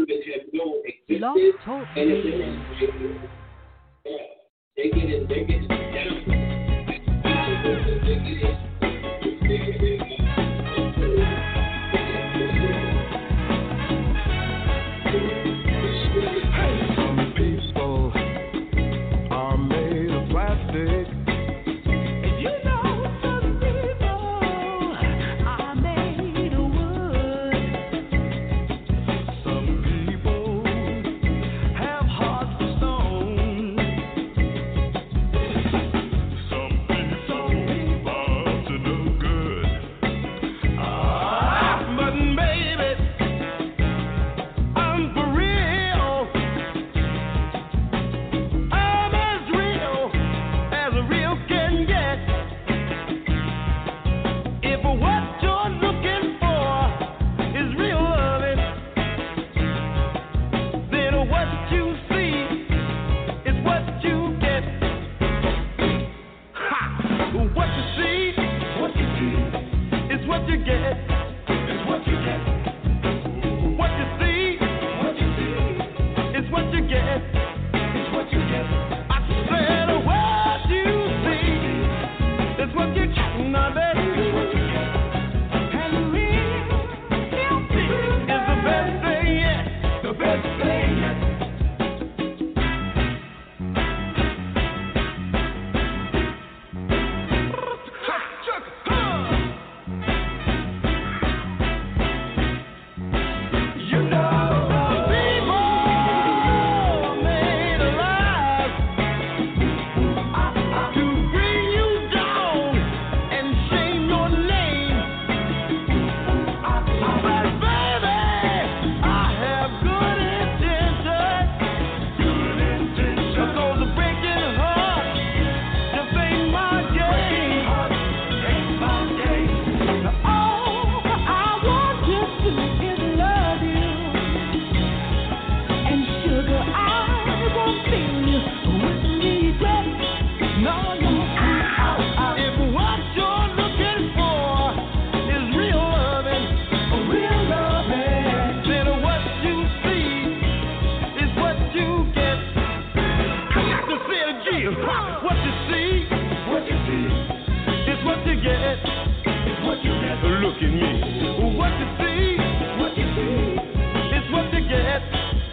even have no Blog existence. Talk And it's Radio. they get it down. Some people are made of plastic. You know some people are made of wood. Some people have hearts of stone. Some people are up to no good. But baby, I'm for real. I'm as real as a real can get. If what you're looking for is real loving, then what you see is what you get. Ha! What you see is what you get. Is what you get. What you see is what you get. Is what you get. I said what you see is what you get. Now that is what you get. And real is the best thing yet. The best thing yet. You know, people made alive to bring you down and shame your name. But baby, I have good intentions. So the breaking heart just ain't my game. All I want to do is love you. And sugar, I won't feel you with regret. No. If what you're looking for is real loving, then what you see is what you get. I got to say it again. What you see is what you get. Look at me. What you see is what you get.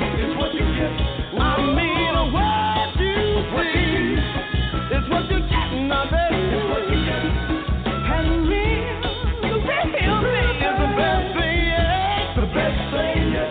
I mean, what you see is what you get. Now that is what you get. And real thing is the best thing yet. The best thing yet.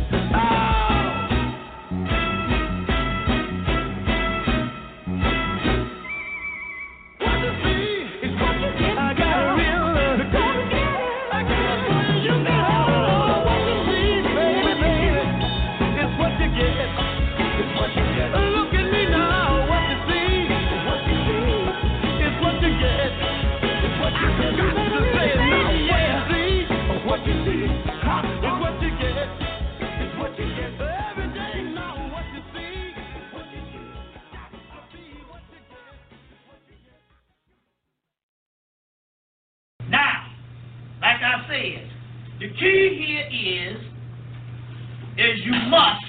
What you see is what you get. I got a real love. I got what you know. What you see, baby, is what you get. Look at me now. What you see is what you get. I got to say it now. What you see is what you get. Every day now. What you see is what you get. Now, like I said, the key here is you must,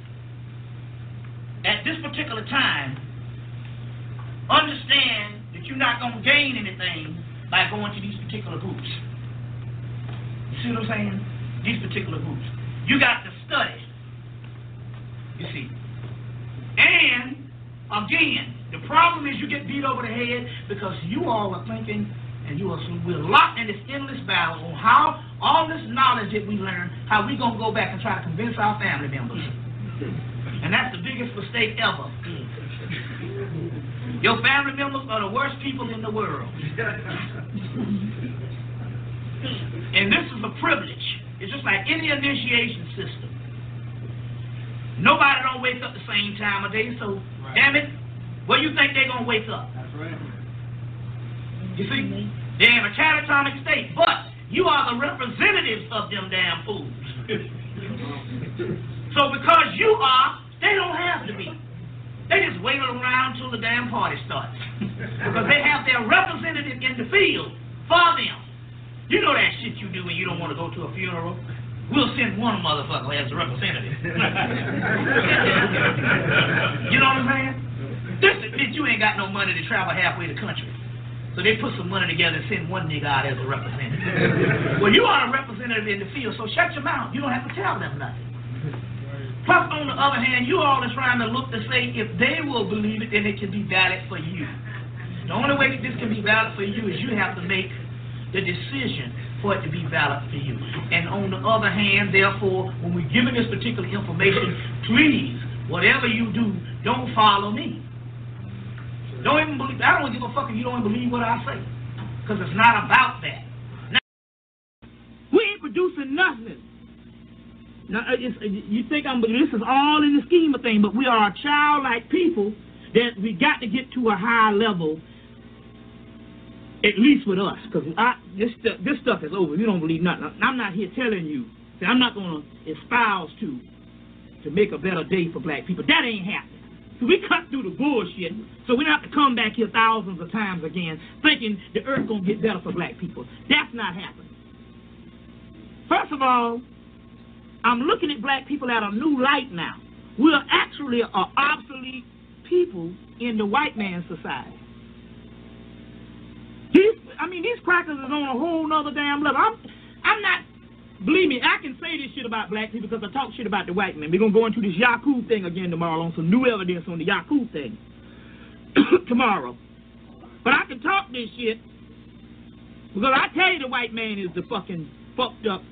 at this particular time, understand that you're not going to gain anything by going to these particular groups. You see what I'm saying? These particular groups. You got to study. You see. And, again, the problem is you get beat over the head because you all are thinking and we're locked in this endless battle on how all this knowledge that we learn, how we going to go back and try to convince our family members. And that's the biggest mistake ever. Your family members are the worst people in the world. And this is a privilege. It's just like any initiation system. Nobody don't wake up the same time of day, so damn it, where you think they're going to wake up? That's right. You see, they're in a catatonic state, but you are the representatives of them damn fools. So because you are, they don't have to be. They just wait around till the damn party starts. Because they have their representative in the field for them. You know that shit you do when you don't want to go to a funeral? we'll send one motherfucker as a representative. You know what I'm saying? This bitch, you ain't got no money to travel halfway the country. So they put some money together and send one nigga out as a representative. Well, you are a representative in the field, so shut your mouth. You don't have to tell them nothing. Plus, on the other hand, you all are trying to look to say if they will believe it, then it can be valid for you. The only way that this can be valid for you is you have to make the decision for it to be valid for you. And on the other hand, therefore, when we're giving this particular information, please, whatever you do, don't follow me. Don't even believe. I don't give a fuck if you don't even believe what I say, because it's not about that. Now, we ain't producing nothing. Now, you think this is all in the scheme of things, but we are a childlike people that we got to get to a high level, at least with us, because this stuff is over. You don't believe nothing. I'm not here telling you. See, I'm not going to espouse to make a better day for black people. That ain't happening. So we cut through the bullshit, so we don't have to come back here thousands of times again thinking the earth going to get better for black people. That's not happening. First of all, I'm looking at black people at a new light now. We're actually an obsolete people in the white man's society. These crackers is on a whole nother damn level. I'm not, believe me, I can say this shit about black people because I talk shit about the white man. We're going to go into this Yaku thing again tomorrow on some new evidence on the Yaku thing tomorrow. But I can talk this shit because I tell you the white man is the fucking fucked up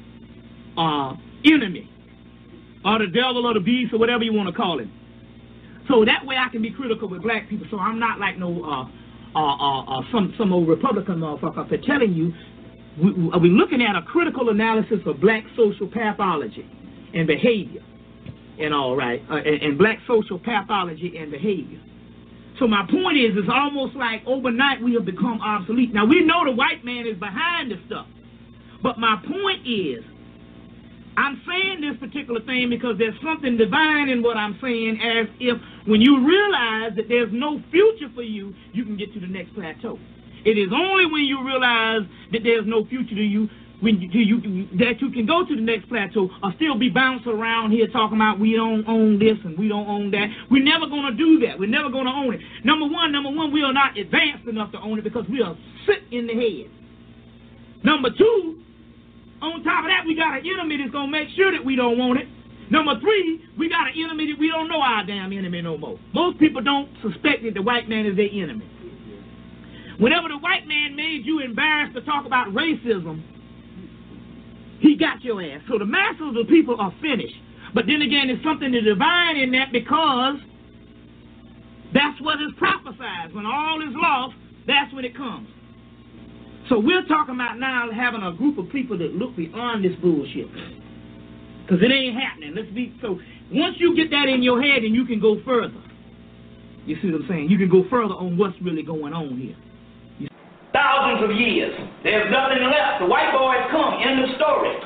enemy or the devil or the beast or whatever you want to call him. So that way I can be critical with black people, so I'm not like no some old Republican motherfucker for telling you we're looking at a critical analysis of black social pathology and behavior and all right, and black social pathology and behavior. So my point is, it's almost like overnight we have become obsolete. Now we know the white man is behind this stuff, but my point is, I'm saying this particular thing because there's something divine in what I'm saying, as if when you realize that there's no future for you, you can get to the next plateau. It is only when you realize that there's no future to you, that you can go to the next plateau or still be bouncing around here talking about we don't own this and we don't own that. We're never going to do that. We're never going to own it. Number one, we are not advanced enough to own it because we are sick in the head. Number two, on top of that, we got an enemy that's going to make sure that we don't want it. Number three, we got an enemy that we don't know our damn enemy no more. Most people don't suspect that the white man is their enemy. Whenever the white man made you embarrassed to talk about racism, he got your ass. So the masses of the people are finished. But then again, there's something divine in that, because that's what is prophesied. When all is lost, that's when it comes. So we're talking about now having a group of people that look beyond this bullshit. Because it ain't happening. So once you get that in your head, then you can go further. You see what I'm saying? You can go further on what's really going on here. Thousands of years. There's nothing left. The white boys come. End of story.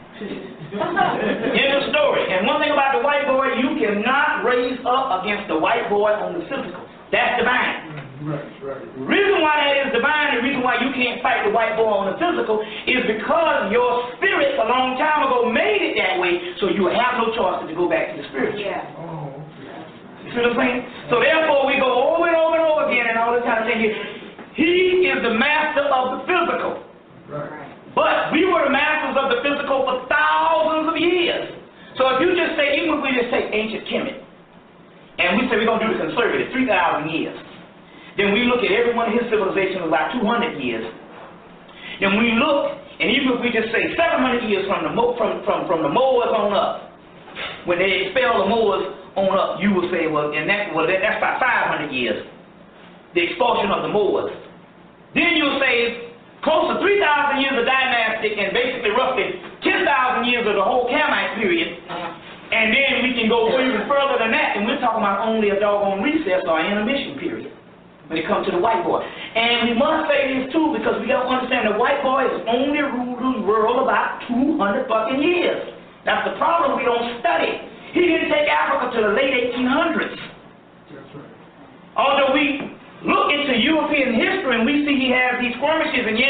End of story. And one thing about the white boy, you cannot raise up against the white boy on the physical. That's divine. Right. The reason why that is divine, the reason why you can't fight the white boy on the physical, is because your spirit a long time ago made it that way, so you have no choice but to go back to the spirit. Yeah. You see what I'm saying? So therefore we go over and over and over again and all this kind of thing. He is the master of the physical. Right. But we were the masters of the physical for thousands of years. So if you just say, even if we just take ancient Kemet, and we say we're going to do the conservative, 3,000 years, then we look at every one of his civilizations about 200 years. Then we look, and even if we just say 700 years from the Moors on up, when they expel the Moors on up, you will say, that's about 500 years, the expulsion of the Moors. Then you'll say close to 3,000 years of dynastic and basically roughly 10,000 years of the whole Kamite period. And then we can go even further than that, and we're talking about only a doggone recess or intermission period when it comes to the white boy. And we must say this too, because we don't understand the white boy is only ruled the world about 200 fucking years. That's the problem, we don't study. He didn't take Africa to the late 1800s. That's right. Although we look into European history and we see he has these skirmishes, and yes,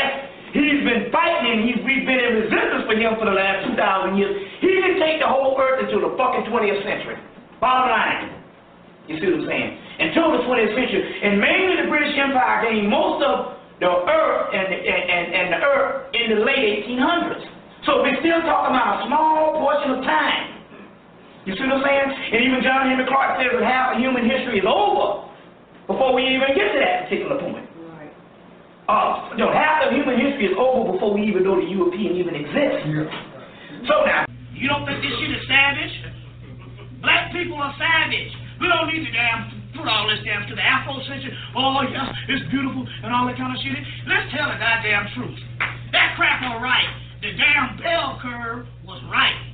He's been fighting and we've been in resistance for him for the last 2,000 years. He didn't take the whole earth until the fucking 20th century. Bottom line. You see what I'm saying? Until the 20th century. And mainly the British Empire gained most of the earth and the earth in the late 1800s. So we're still talking about a small portion of time. You see what I'm saying? And even John Henry Clark says that half of human history is over before we even get to that particular point. Right. Half of human history is over before we even know the European even exists. Yeah. So now, you don't think this shit is savage? Black people are savage. We don't need to put all this damn to the Afrocentric. Oh, yes, it's beautiful and all that kind of shit. Let's tell the goddamn truth. That crap all right. The damn bell curve was right.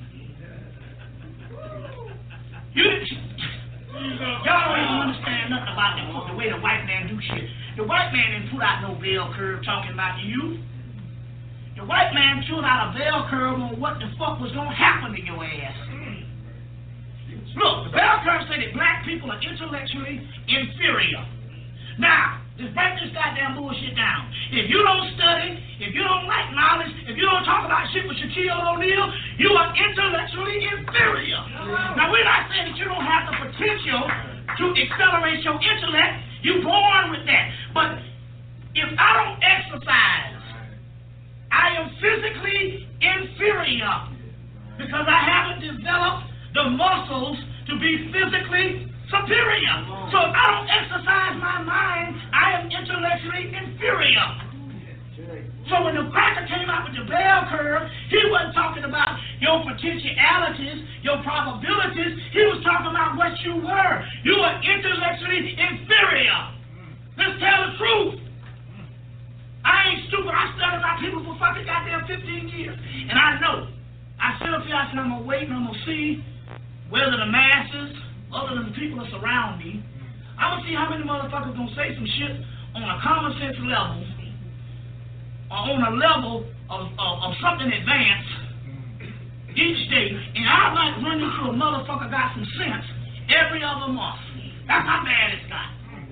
Y'all don't even understand nothing about the way the white man do shit. The white man didn't put out no bell curve talking about the youth. The white man put out a bell curve on what the fuck was going to happen to your ass. Look, the bell curve said that black people are intellectually inferior. Now, just break this goddamn bullshit down. If you don't study, if you don't like knowledge, if you don't talk about shit with Shaquille O'Neal, you are intellectually inferior. Now, we're not saying that you don't have the potential to accelerate your intellect. You're born with that. But if I don't exercise, I am physically inferior because I haven't developed the muscles to be physically superior. So if I don't exercise my mind, I am intellectually inferior. So when the cracker came out with the bell curve, he wasn't talking about your potentialities, your probabilities. He was talking about what you were. You are intellectually inferior. Let's tell the truth. I ain't stupid. I studied about people for fucking goddamn 15 years. And I know. I sit up here, I said, I'm going to wait and I'm going to see whether the masses, other than the people that surround me, I'm going to see how many motherfuckers going to say some shit on a common sense level or on a level of something advanced each day. And I might run into a motherfucker got some sense every other month. That's how bad it's got.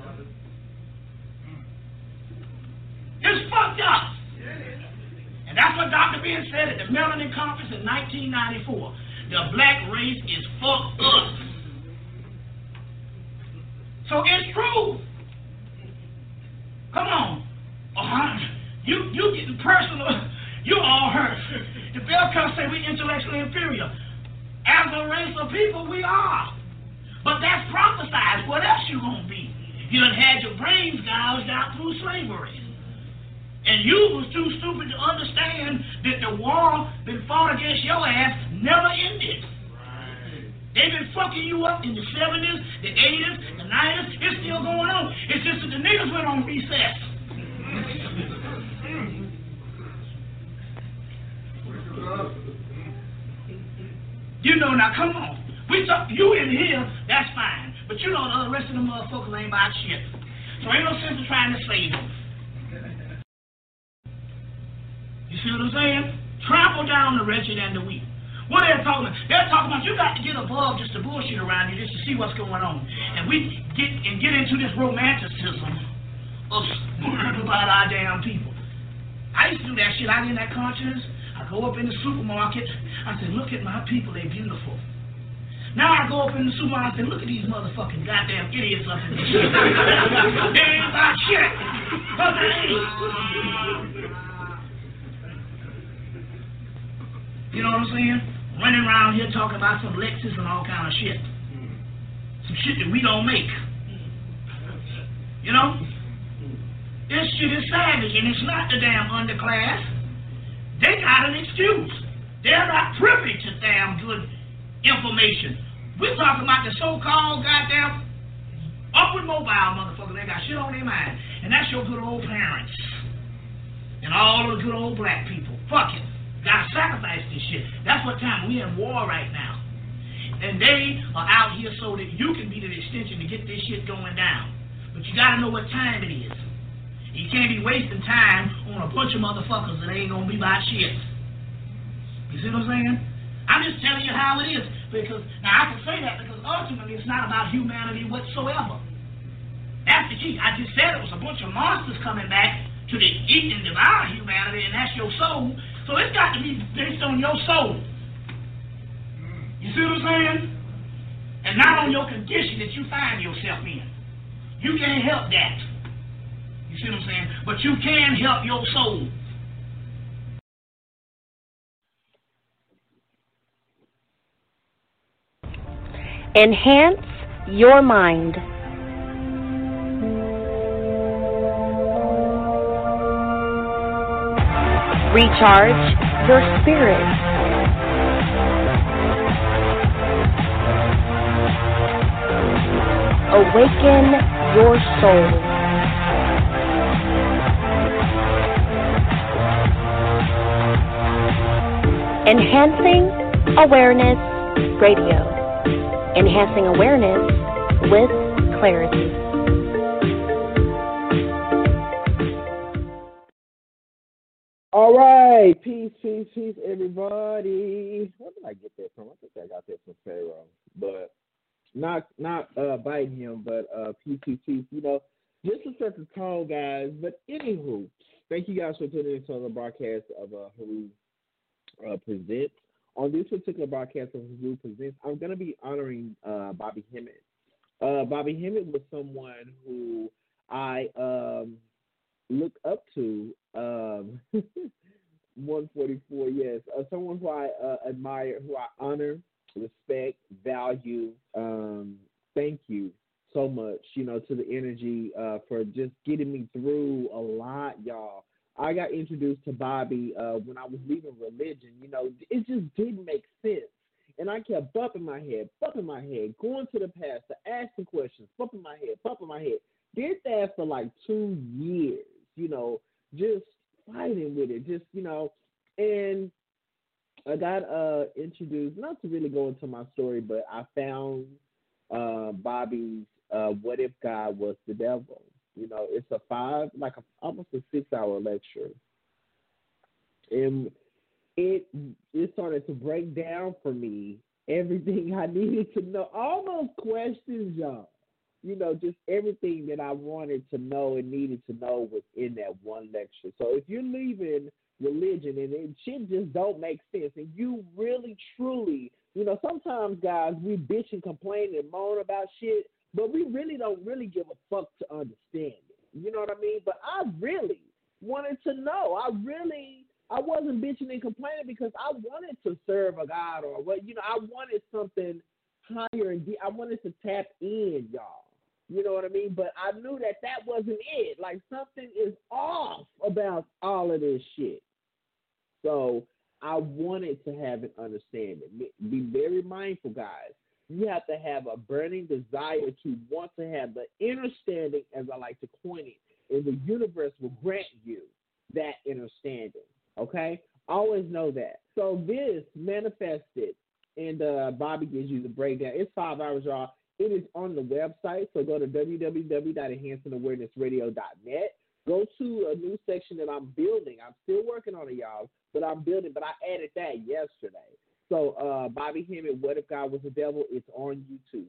It's fucked up. And that's what Dr. Ben said at the Melanin Conference in 1994. The black race is fucked up. So it's true. Come on. You getting personal. You all hurt. The bell curve say we intellectually inferior. As a race of people, we are. But that's prophesied. What else you gonna be? You done had your brains gouged out through slavery. And you was too stupid to understand that the war been fought against your ass never ended. Right. They've been fucking you up in the 70s, the 80s, the 90s. It's still going on. It's just that the niggas went on recess. You know, now come on. We talk you in here, that's fine. But you know the rest of the motherfuckers ain't about shit. So ain't no sense in trying to save them. You see what I'm saying? Trample down the wretched and the weak. What they're talking about? They're talking about you got to get above just the bullshit around you just to see what's going on. And we get into this romanticism of learning about our damn people. I used to do that shit. I in that consciousness. I go up in the supermarket. I say, look at my people. They're beautiful. Now I go up in the supermarket and say, look at these motherfucking goddamn idiots up in this shit. They ain't about shit. But they ain't. You know what I'm saying? Running around here talking about some Lexus and all kind of shit. Some shit that we don't make. You know? This shit is savage, and it's not the damn underclass. They got an excuse. They're not privy to damn good information. We're talking about the so-called goddamn upward mobile motherfuckers. They got shit on their mind. And that's your good old parents. And all the good old black people. Fuck it. Gotta sacrifice this shit. That's what time we're in war right now. And they are out here so that you can be the extension to get this shit going down. But you gotta know what time it is. You can't be wasting time on a bunch of motherfuckers that ain't gonna be about shit. You see what I'm saying? I'm just telling you how it is. Because now I can say that because ultimately it's not about humanity whatsoever. That's the key. I just said it was a bunch of monsters coming back to the eat and devour humanity, and that's your soul. So it's got to be based on your soul. You see what I'm saying? And not on your condition that you find yourself in. You can't help that. You see what I'm saying? But you can help your soul. Enhance your mind. Recharge your spirit. Awaken your soul. Enhancing Awareness Radio. Enhancing awareness with clarity. All right, peace, everybody. Where did I get that from? I think I got that from Pharaoh, but not biting him, but peace. You know, just to set the tone, guys. But anywho, thank you guys for tuning into the broadcast of Haru Presents. On this particular broadcast of Haru Presents, I'm going to be honoring Bobby Hemmitt. Bobby Hemmitt was someone who I look up to. 144, yes. Someone who I admire, who I honor, respect, value. Thank you so much, you know, to the energy for just getting me through a lot, y'all. I got introduced to Bobby when I was leaving religion. You know, it just didn't make sense. And I kept bumping my head, going to the pastor, asking questions, bumping my head. Did that for like 2 years, you know, just fighting with it, just, you know. And I got introduced, not to really go into my story, but I found Bobby's What If God Was the Devil? You know, it's almost a 6-hour lecture. And it started to break down for me everything I needed to know. All those questions, y'all. You know, just everything that I wanted to know and needed to know was in that one lecture. So if you're leaving religion and shit just don't make sense, and you really, truly, you know, sometimes, guys, we bitch and complain and moan about shit, but we really don't really give a fuck to understand it. You know what I mean? But I really wanted to know. I wasn't bitching and complaining because I wanted to serve a God or what, you know, I wanted something higher and deep. I wanted to tap in, y'all. You know what I mean? But I knew that wasn't it. Like, something is off about all of this shit. So I wanted to have an understanding. Be very mindful, guys. You have to have a burning desire to want to have the understanding, as I like to coin it, and the universe will grant you that understanding. Okay? Always know that. So this manifested, and Bobby gives you the breakdown. It's 5 hours, y'all. It is on the website, so go to www.enhancingawarenessradio.net. Go to a new section that I'm building. I'm still working on it, y'all, but I'm building. But I added that yesterday. So Bobby Hemmitt, What If God Was the Devil? It's on YouTube.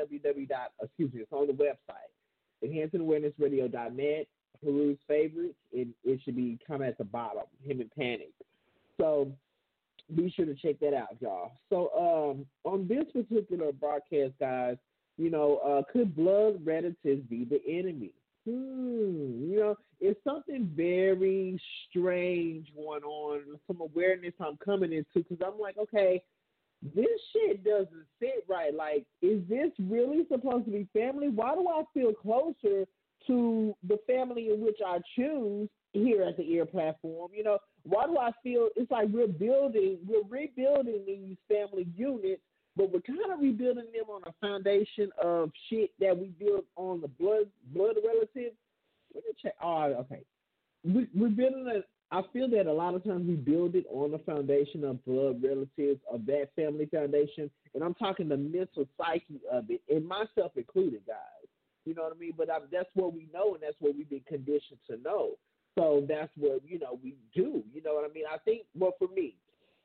It's on the website. EnhancingAwarenessRadio.net. Haru's favorites. It should be kind of at the bottom. Him and Panic. So be sure to check that out, y'all. So on this particular broadcast, guys, you know, could blood relatives be the enemy? You know, it's something very strange going on, some awareness I'm coming into, because I'm like, okay, this shit doesn't sit right. Like, is this really supposed to be family? Why do I feel closer to the family in which I choose here at the Ear platform? You know, why do I feel it's like we're rebuilding these family units, but we're kind of rebuilding them on a foundation of shit that we built on the blood relatives. Let me check. Oh, okay. We're building it. I feel that a lot of times we build it on the foundation of blood relatives, of that family foundation, and I'm talking the mental psyche of it, and myself included, guys. You know what I mean? But that's what we know, and that's what we've been conditioned to know. So that's what, you know, we do. You know what I mean? I think, well, for me,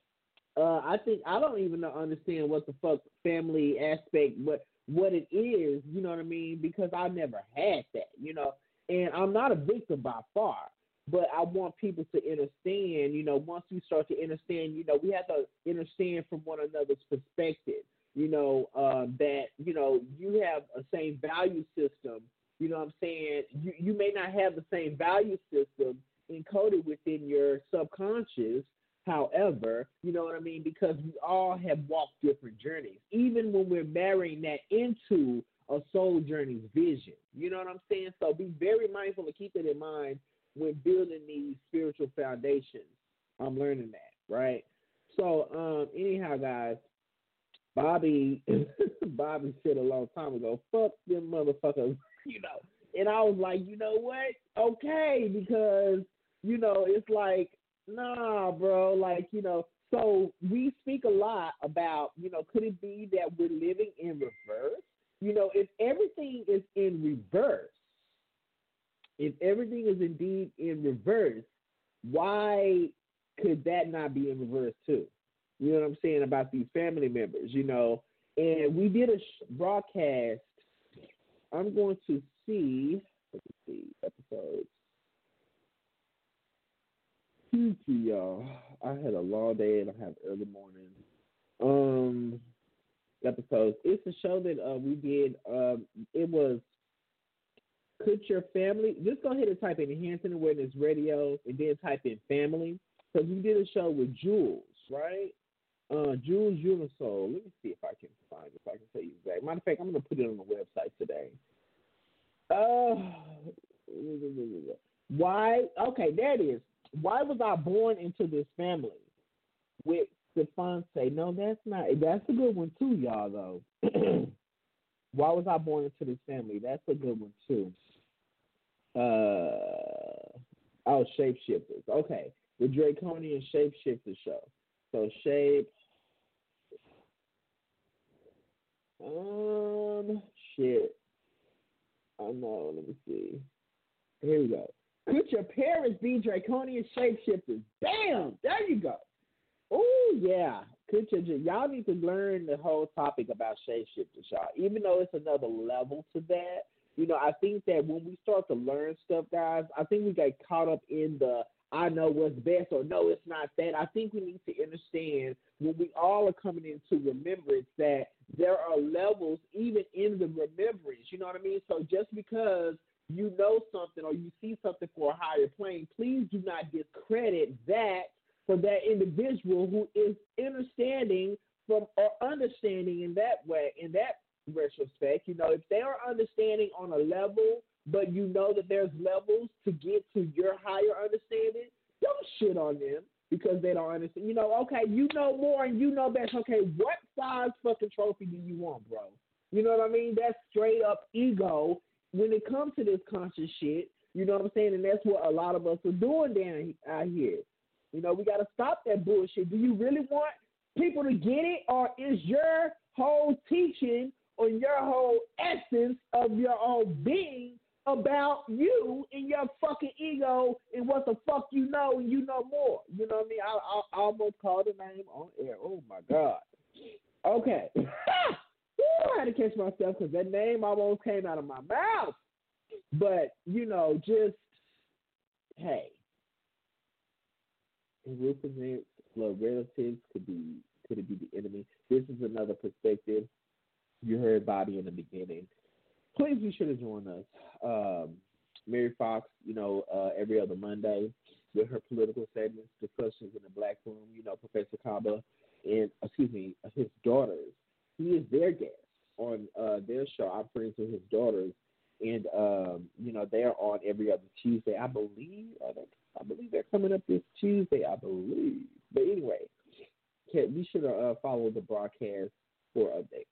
I think I don't even understand what the fuck family aspect, what it is, you know what I mean? Because I never had that, you know. And I'm not a victim by far. But I want people to understand, once we start to understand, we have to understand from one another's perspective, that, you have a same value system, you know what I'm saying? You may not have the same value system encoded within your subconscious. However, you know what I mean? Because we all have walked different journeys, even when we're marrying that into a soul journey's vision. You know what I'm saying? So be very mindful and keep it in mind when building these spiritual foundations. I'm learning that, right? So, anyhow, guys, Bobby said a long time ago, fuck them motherfuckers, And I was like, you know what? Okay, because, it's like, nah, bro, so we speak a lot about, could it be that we're living in reverse? If everything is in reverse, if everything is indeed in reverse, why could that not be in reverse too? You know what I'm saying about these family members, And we did a broadcast. I'm going to see, episodes. Y'all. I had a long day and I have early morning. Episodes. It's a show that we did. It was Could Your Family. Just go ahead and type in Enhancing Awareness Radio and then type in family. Because we did a show with Jules, right? Jules Unisol. Let me see if I can find it, if I can tell you exactly. Matter of fact, I'm going to put it on the website today. Why? Okay, there it is. Why was I born into this family? With Stefan say, no, that's not. That's a good one too, y'all. Though, why was I born into this family? That's a good one too. Shapeshifters. Okay, the Draconian Shapeshifter show. So shit. I know. Let me see. Here we go. Could your parents be Draconian Shapeshifters? Bam! There you go. Oh, yeah. Y'all need to learn the whole topic about shapeshifters, y'all. Even though it's another level to that, I think that when we start to learn stuff, guys, I think we get caught up in the I know what's best or no, it's not that. I think we need to understand when we all are coming into remembrance that there are levels even in the remembrance. You know what I mean? So just because you know something or you see something for a higher plane, please do not discredit that for that individual who is understanding from or understanding in that way, in that retrospect. If they are understanding on a level, but you know that there's levels to get to your higher understanding, don't shit on them because they don't understand. Okay, you know more and you know best. Okay, what size fucking trophy do you want, bro? You know what I mean? That's straight up ego when it comes to this conscious shit. You know what I'm saying? And that's what a lot of us are doing down out here. We got to stop that bullshit. Do you really want people to get it, or is your whole teaching or your whole essence of your own being about you and your fucking ego and what the fuck you know and you know more? You know what I mean? I almost called the name on air. Oh, my God. Okay. I had to catch myself because that name almost came out of my mouth. But, just, hey. It represents blood relatives, could it be the enemy? This is another perspective. You heard Bobby in the beginning. Please be sure to join us. Mary Fox, every other Monday with her political segments, discussions in the Black Room. Professor Kaba and his daughters. He is their guest on their show. I'm friends with his daughters, and they're on every other Tuesday, I believe. I believe they're coming up this Tuesday, I believe. But anyway, be sure to follow the broadcast for updates.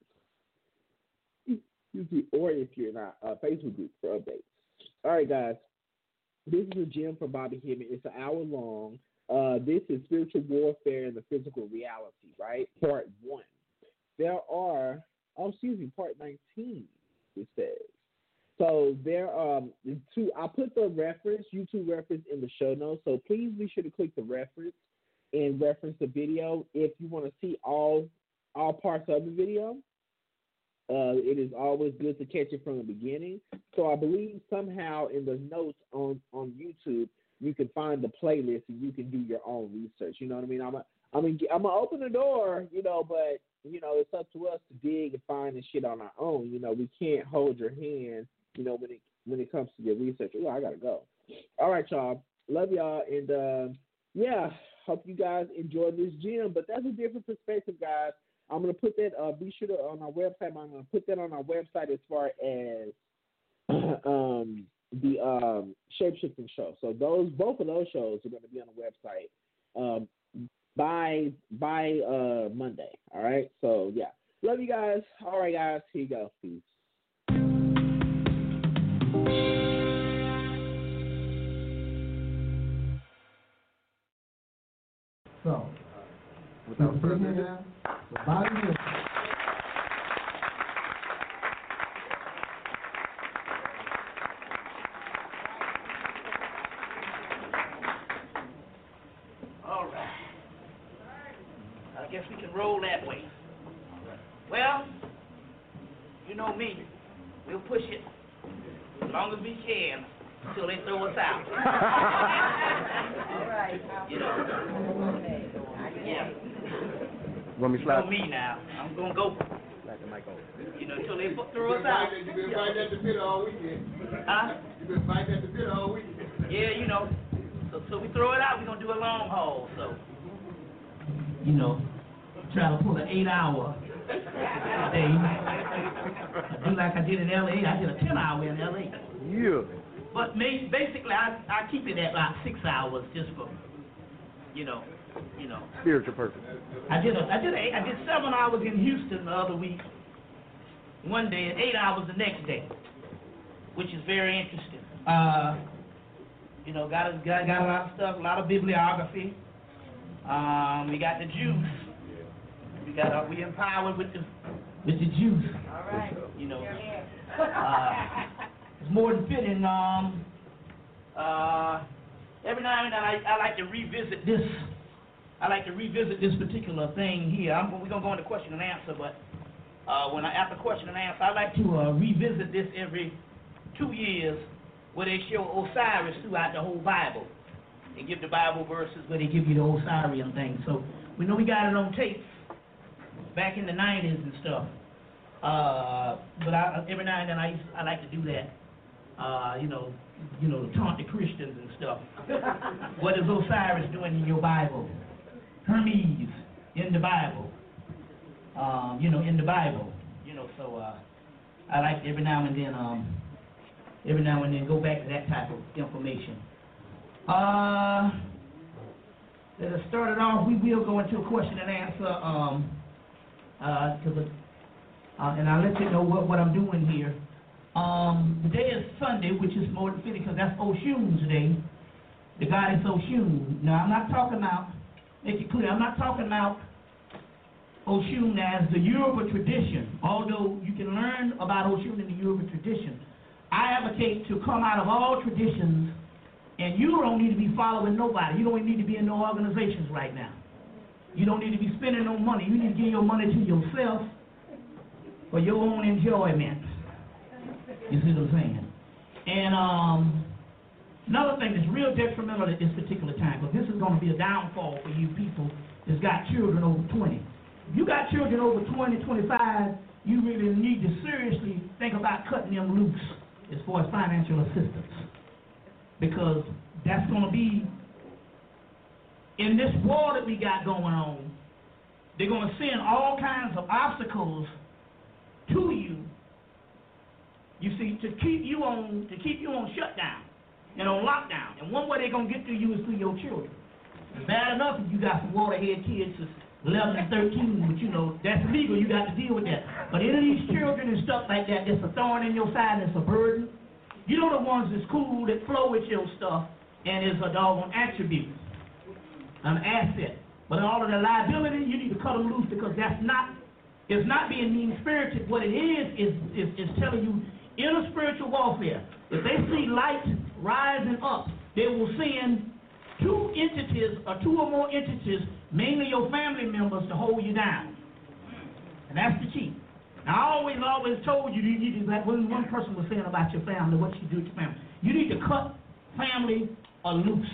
Or if you're not, Facebook group for updates. All right, guys. This is a gem for Bobby Hemming. It's an hour long. This is Spiritual Warfare and the Physical Reality, right? Part 1. There are, part 19, it says. So there are two. I'll put the YouTube reference in the show notes. So please be sure to click the reference and reference the video if you want to see all parts of the video. It is always good to catch it from the beginning. So I believe somehow in the notes on YouTube, you can find the playlist and you can do your own research. You know what I mean? I'm gonna open the door, but it's up to us to dig and find the shit on our own. We can't hold your hand, when it comes to your research. Oh, I gotta go. All right, y'all. Love y'all, and hope you guys enjoy this gym. But that's a different perspective, guys. I'm gonna put that. Be sure to on our website. I'm gonna put that on our website as far as the Shapeshifting show. So both of those shows are gonna be on the website by Monday. All right. So yeah, love you guys. All right, guys. Here you go. Peace. So, without further ado, the body is. All right. I guess we can roll that way. Well, you know me. We'll push it as long as we can until they throw us out. All right. Yeah. Want me You slap? know me now. I'm going to go. Slap the mic over. Until they throw us out. You've been fighting at the pit all weekend. Huh? You've been fighting at the pit all weekend. Yeah, So we throw it out, we're going to do a long haul. So, try to pull an 8-hour day. I do like I did in L.A. I did a 10-hour in L.A. Yeah. But basically, I keep it at about 6 hours just for, Spiritual purpose. I did 7 hours in Houston the other week, one day, and 8 hours the next day, which is very interesting. Got a lot of stuff, a lot of bibliography. We got the juice. We empowered with the juice. All right. It's more than fitting. Every now and then I like to revisit this. I like to revisit this particular thing here. We're gonna go into question and answer, but after question and answer, I like to revisit this every 2 years, where they show Osiris throughout the whole Bible. They give the Bible verses where they give you the Osirian thing. So we know we got it on tape back in the 90s and stuff. But every now and then I like to do that. To taunt the Christians and stuff. What is Osiris doing in your Bible? Hermes in the Bible. In the Bible. So I like to every now and then go back to that type of information. Let us start it off. We will go into a question and answer. And I'll let you know what I'm doing here. Today is Sunday, which is more than fitting because that's Oshun's day. The goddess Oshun. Now, I'm not talking about, make it clear, I'm not talking about Oshun as the Yoruba tradition, although you can learn about Oshun in the Yoruba tradition. I advocate to come out of all traditions, and you don't need to be following nobody. You don't need to be in no organizations right now. You don't need to be spending no money. You need to give your money to yourself for your own enjoyment. You see what I'm saying? And another thing that's real detrimental at this particular time, because this is going to be a downfall for you people that's got children over 20. If you got children over 20, 25, you really need to seriously think about cutting them loose as far as financial assistance. Because that's going to be, in this war that we got going on, they're going to send all kinds of obstacles to you, you see, to keep you on shutdown and on lockdown. And one way they're going to get to you is through your children. It's bad enough if you got some waterhead kids that's 11 and 13, but that's legal, you got to deal with that. But any of these children and stuff like that, that's a thorn in your side, that's a burden. You know the ones that's cool, that flow with your stuff, and is a doggone attribute, an asset. But all of the liability, you need to cut them loose because it's not being mean-spirited. What it is telling you, in a spiritual warfare, if they see light rising up, they will send two entities or two or more entities, mainly your family members, to hold you down. And that's the key. Now, I always told you need to, like when one person was saying about your family, what you do to your family, you need to cut family are loose.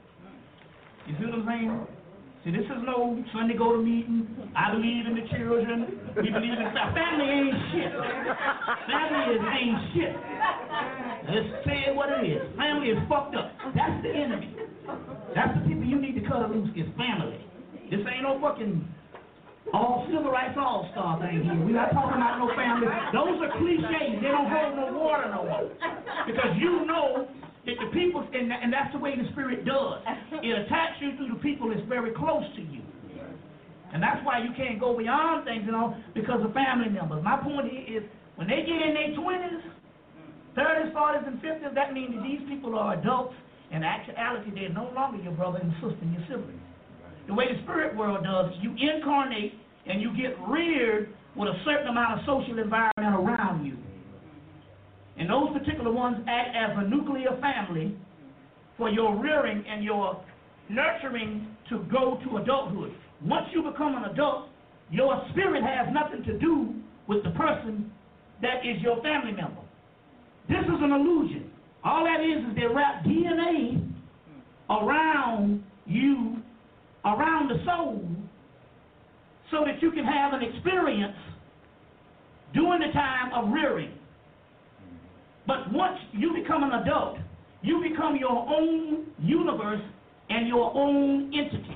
You see what I'm saying? See, this is no Sunday go to meeting. I believe in the children. We believe in family. Family ain't shit. Family ain't shit. Let's say it what it is. Family is fucked up. That's the enemy. That's the people you need to cut loose. Is family. This ain't no fucking all civil rights all-star thing here. We're not talking about no family. Those are cliches. They don't hold no water no more. Because you know that the people, and that's the way the Spirit does. It attacks you to the people that's very close to you. And that's why you can't go beyond things, because of family members. My point is, when they get in their 20s, 30s, 40s, and 50s, that means that these people are adults. In actuality, they're no longer your brother and sister and your sibling. The way the spirit world does, you incarnate and you get reared with a certain amount of social environment around you. And those particular ones act as a nuclear family for your rearing and your nurturing to go to adulthood. Once you become an adult, your spirit has nothing to do with the person that is your family member. This is an illusion. All that is they wrap DNA around you, around the soul, so that you can have an experience during the time of rearing. But once you become an adult, you become your own universe and your own entity.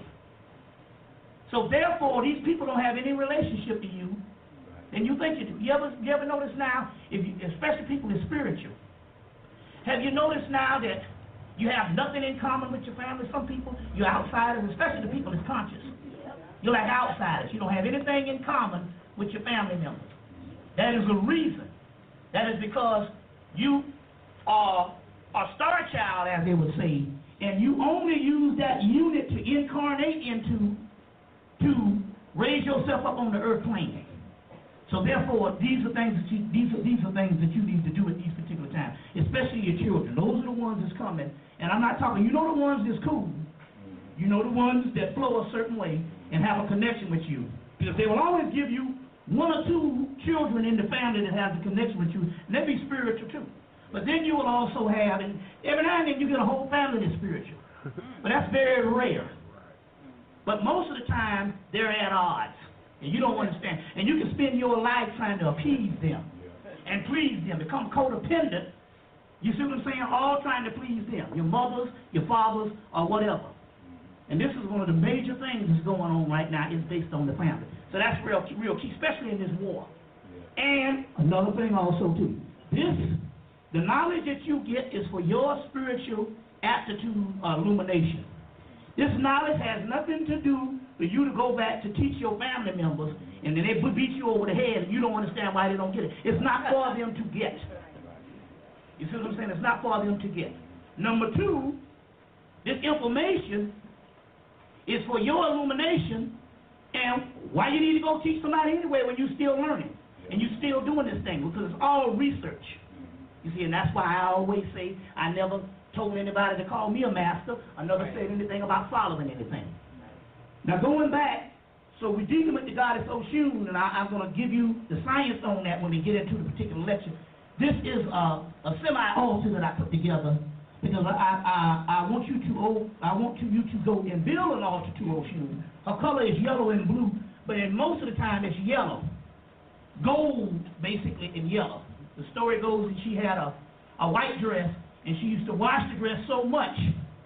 So therefore, these people don't have any relationship to you, and you think you do. You ever notice now, especially people that are spiritual, have you noticed now that you have nothing in common with your family? Some people, you're outsiders, especially the people that's conscious. You're like outsiders. You don't have anything in common with your family members. That is a reason. That is because you are a star child, as they would say, and you only use that unit to incarnate into to raise yourself up on the earth plane. So therefore, these are things that you need to do at these particular times, especially your children. Those are the ones that's coming. And I'm not talking, you know the ones that's cool. You know the ones that flow a certain way and have a connection with you. Because they will always give you one or two children in the family that has a connection with you, and they'll be spiritual too. But then you will also have, and every now and then you get a whole family that's spiritual. But that's very rare. But most of the time, they're at odds. And you don't understand. And you can spend your life trying to appease them and please them, become codependent. You see what I'm saying? All trying to please them, your mothers, your fathers, or whatever. And this is one of the major things that's going on right now is based on the family. So that's real key, especially in this war. And another thing also too, the knowledge that you get is for your spiritual aptitude or illumination. This knowledge has nothing to do for you to go back to teach your family members, and then they beat you over the head, and you don't understand why they don't get it. It's not for them to get. You see what I'm saying? It's not for them to get. Number two, this information is for your illumination, and why you need to go teach somebody anyway when you're still learning, and you're still doing this thing, because it's all research. You see, and that's why I always say I never told anybody to call me a master. I never said anything about following anything. Now going back, so we're dealing with the goddess Oshun, and I'm going to give you the science on that when we get into the particular lecture. This is a semi-altar that I put together because I want you to go and build an altar to Oshun. Her color is yellow and blue, but in most of the time it's yellow, gold basically, and yellow. The story goes that she had a white dress, and she used to wash the dress so much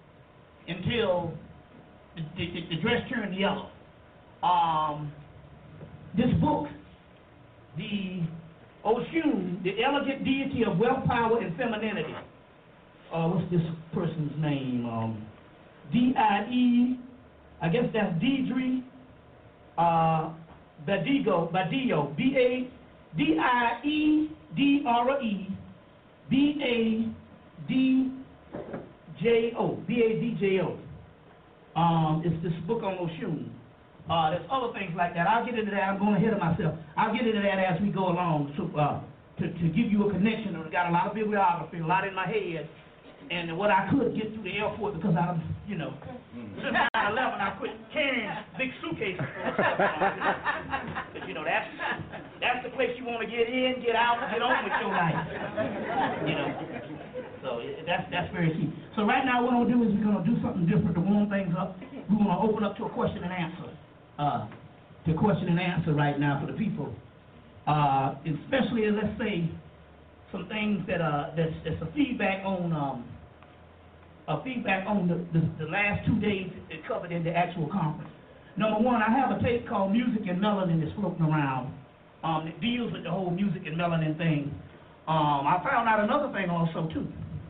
until the dress turned yellow. This book, the Oshun, the elegant deity of wealth, power, and femininity. What's this person's name? D-I-E, I guess that's Deidre Badillo, B-A-D-I-E-D-R-E, B-A-D-J-O, B-A-D-J-O. It's this book on Oshun. There's other things like that. I'll get into that. I'm going ahead of myself. I'll get into that as we go along to give you a connection. I've got a lot of bibliography, a lot in my head, And what I could get through the airport because I'm, you know, since 9/11 I quit carrying big suitcases. But you know, that's the place you want to get in, get out, get on with your life. You know, so that's very key. So right now what we're gonna do is we're gonna do something different to warm things up. We're gonna open up to a question and answer. To question and answer right now for the people, especially let's say some things that's a feedback on the last 2 days that covered in the actual conference. Number one, I have a tape called Music and Melanin that's floating around. That deals with the whole music and melanin thing. I found out another thing also too.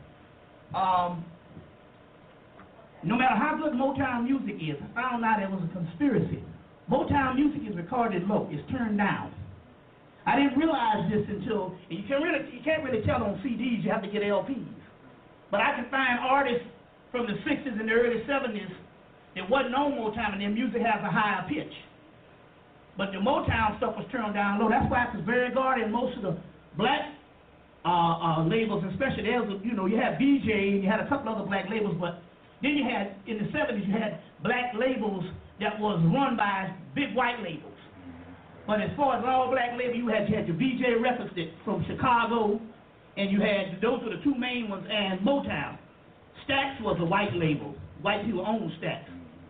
No matter how good Motown music is, I found out it was a conspiracy. Motown music is recorded low, it's turned down. I didn't realize this until, you can't really tell on CDs, you have to get LPs. But I can find artists from the 60s and the early 70s that wasn't on Motown and their music has a higher pitch. But the Motown stuff was turned down low. That's why it's very guarded and most of the black labels, especially there was, you know, you had BJ and you had a couple other black labels, but then you had, in the 70s, you had black labels that was run by big white labels. But as far as all black label, you had your BJ Records from Chicago, and you had, those were the two main ones, and Motown. Stax was a white label. White people owned Stax.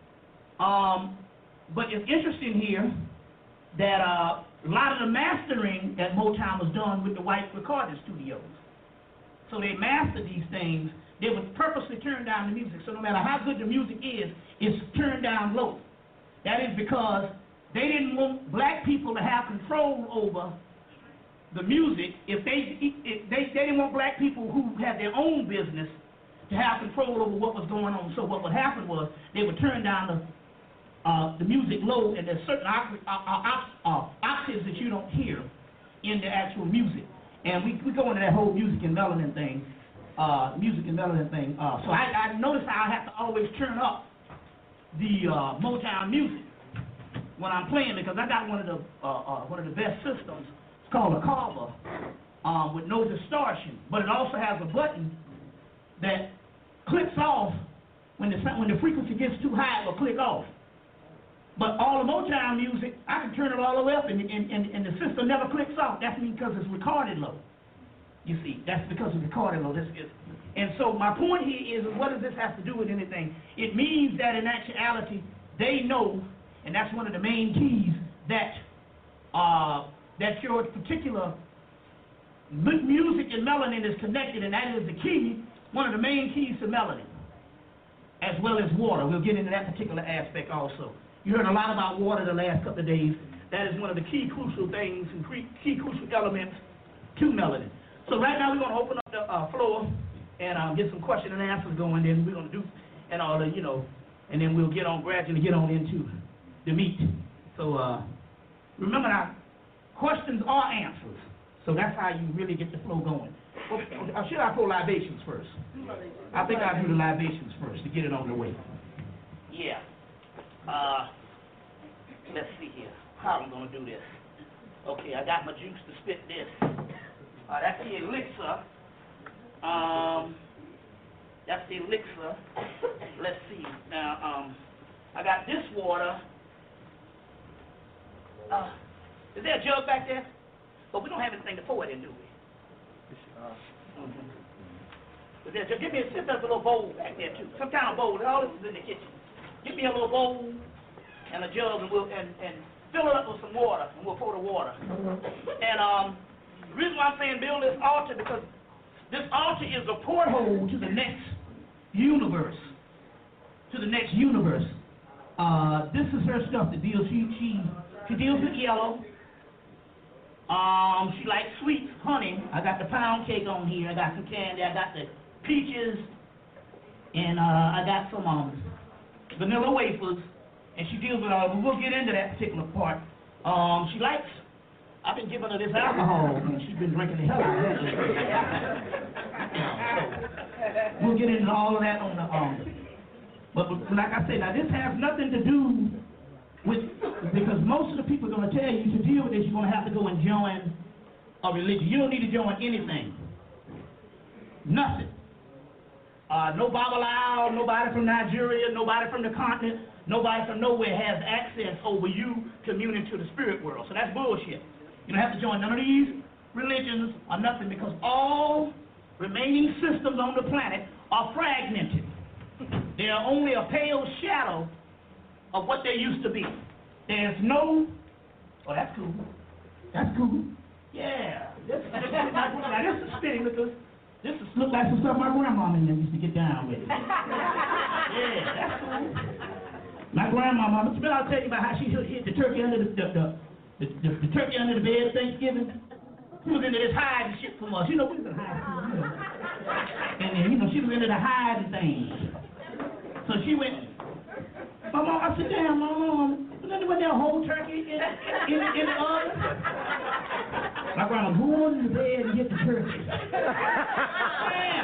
But it's interesting here that a lot of the mastering at Motown was done with the white recording studios. So they mastered these things. They would purposely turn down the music. So no matter how good the music is, it's turned down low. That is because they didn't want black people to have control over the music. If they didn't want black people who had their own business to have control over what was going on. So what would happen was they would turn down the music low, and there's certain octaves that you don't hear in the actual music. And we go into that whole music and melanin thing. So I notice how I have to always turn up the Motown music when I'm playing, because I got one of the best systems. It's called a Carver with no distortion, but it also has a button that clicks off when the frequency gets too high. It will click off. But all the Motown music, I can turn it all the way up, and the system never clicks off. That's because it's recorded low. You see, that's because it's recorded low. And so my point here is, what does this have to do with anything? It means that in actuality, they know, and that's one of the main keys, that your particular music and melanin is connected, and that is the key, one of the main keys to melanin, as well as water. We'll get into that particular aspect also. You heard a lot about water the last couple of days. That is one of the key crucial things and key crucial elements to melanin. So right now we're going to open up the floor and get some question and answers going. Then we're going to do and all the, you know, and then we'll gradually get on into the meat. So remember now, questions are answers. So that's how you really get the flow going. Well, should I pull libations first? I think I'll do the libations first to get it on the way. Yeah. Let's see here. How I'm going to do this. Okay, I got my juice to spit this. That's the elixir. That's the elixir. Let's see. Now, I got this water. Is there a jug back there? But we don't have anything to pour it in, do we? Is there, give me a little bowl back there too. Some kind of bowl. All this is in the kitchen. Give me a little bowl and a jug, and we'll fill it up with some water, and we'll pour the water. And the reason why I'm saying build this altar, because this altar is a porthole to the next universe. To the next universe. This is her stuff that deals. She deals with yellow. She likes sweet honey. I got the pound cake on here. I got some candy. I got the peaches, and I got some vanilla wafers. And she deals with all. We'll get into that particular part. She likes. I've been giving her this alcohol, and she's been drinking the hell out of it. So we'll get into all of that on the But like I said, now this has nothing to do with, because most of the people are going to tell you to deal with this, you're going to have to go and join a religion. You don't need to join anything. Nothing. No Babylon, nobody from Nigeria, nobody from the continent, nobody from nowhere has access over you communing to the spirit world. So that's bullshit. You don't have to join none of these religions or nothing because all remaining systems on the planet are fragmented. They are only a pale shadow of what they used to be. There's no... Oh, that's cool. That's cool. Yeah. This is spitting because this looks like some stuff my grandmama and them used to get down with. Yeah, that's cool. My grandmama, I'll tell you about how she hid the turkey under the turkey under the bed Thanksgiving. She was into this hiding shit from us. You know, we was in high school, you know. And then, you know, she was into the hiding thing. So she went, my mom, I said, damn, my mom, wasn't there a whole turkey in the oven? My grandma go under the bed and get the turkey. Damn.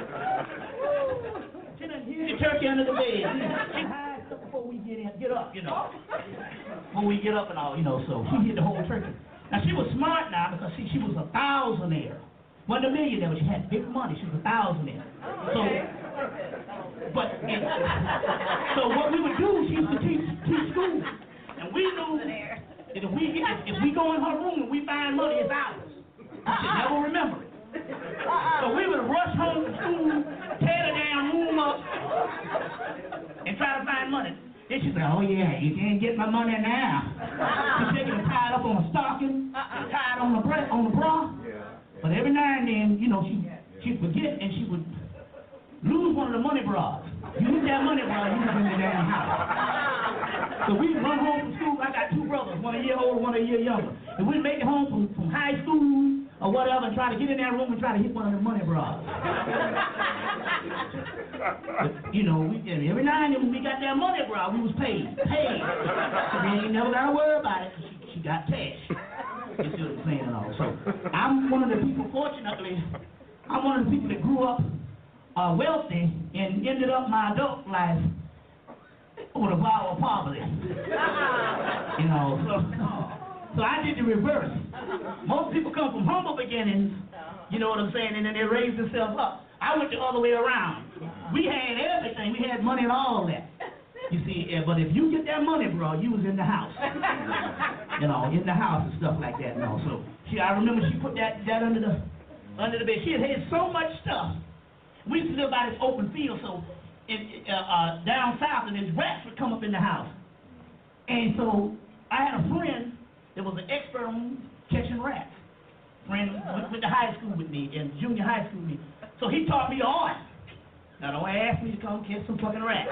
She done hid the turkey under the bed. She hides stuff before we get up, you know. Before we get up and all, you know, so she hid the whole turkey. Now, she was smart now because, see, she was a thousandaire. Wasn't a millionaire, but she had big money. She was a thousandaire. So, so what we would do, she used to teach school. And we knew that if we go in her room and we find money, it's ours. We should never remember it. So we would rush home from school, tear the damn room up, and try to find money. Then she said, oh yeah, you can't get my money now. She'd take it and tie it up on a stocking, tie it on the bra. But every now and then, you know, she'd forget and she would lose one of the money bras. You lose that money bra, you was in the damn house. So we'd run home from school. I got two brothers, one a year older, one a year younger. And we'd make it home from high school or whatever and try to get in that room and try to hit one of the money bras. But, you know, every now and then when we got that money bra, we was paid. So we ain't never got to worry about it because she got cash. You see what I'm saying and all. So I'm one of the people, fortunately, I'm one of the people that grew up wealthy and ended up my adult life with a vow of poverty. You know, so I did the reverse. Most people come from humble beginnings, you know what I'm saying, and then they raise themselves up. I went the other way around. We had everything. We had money and all that. You see, but if you get that money, bro, you was in the house. You know, in the house and stuff like that. No, so I remember she put that under the bed. She had so much stuff. We used to live by this open field, so down south, and these rats would come up in the house. And so I had a friend that was an expert on catching rats. Friend went to high school with me, and junior high school with me. So he taught me the art. Now don't ask me to come catch some fucking rats.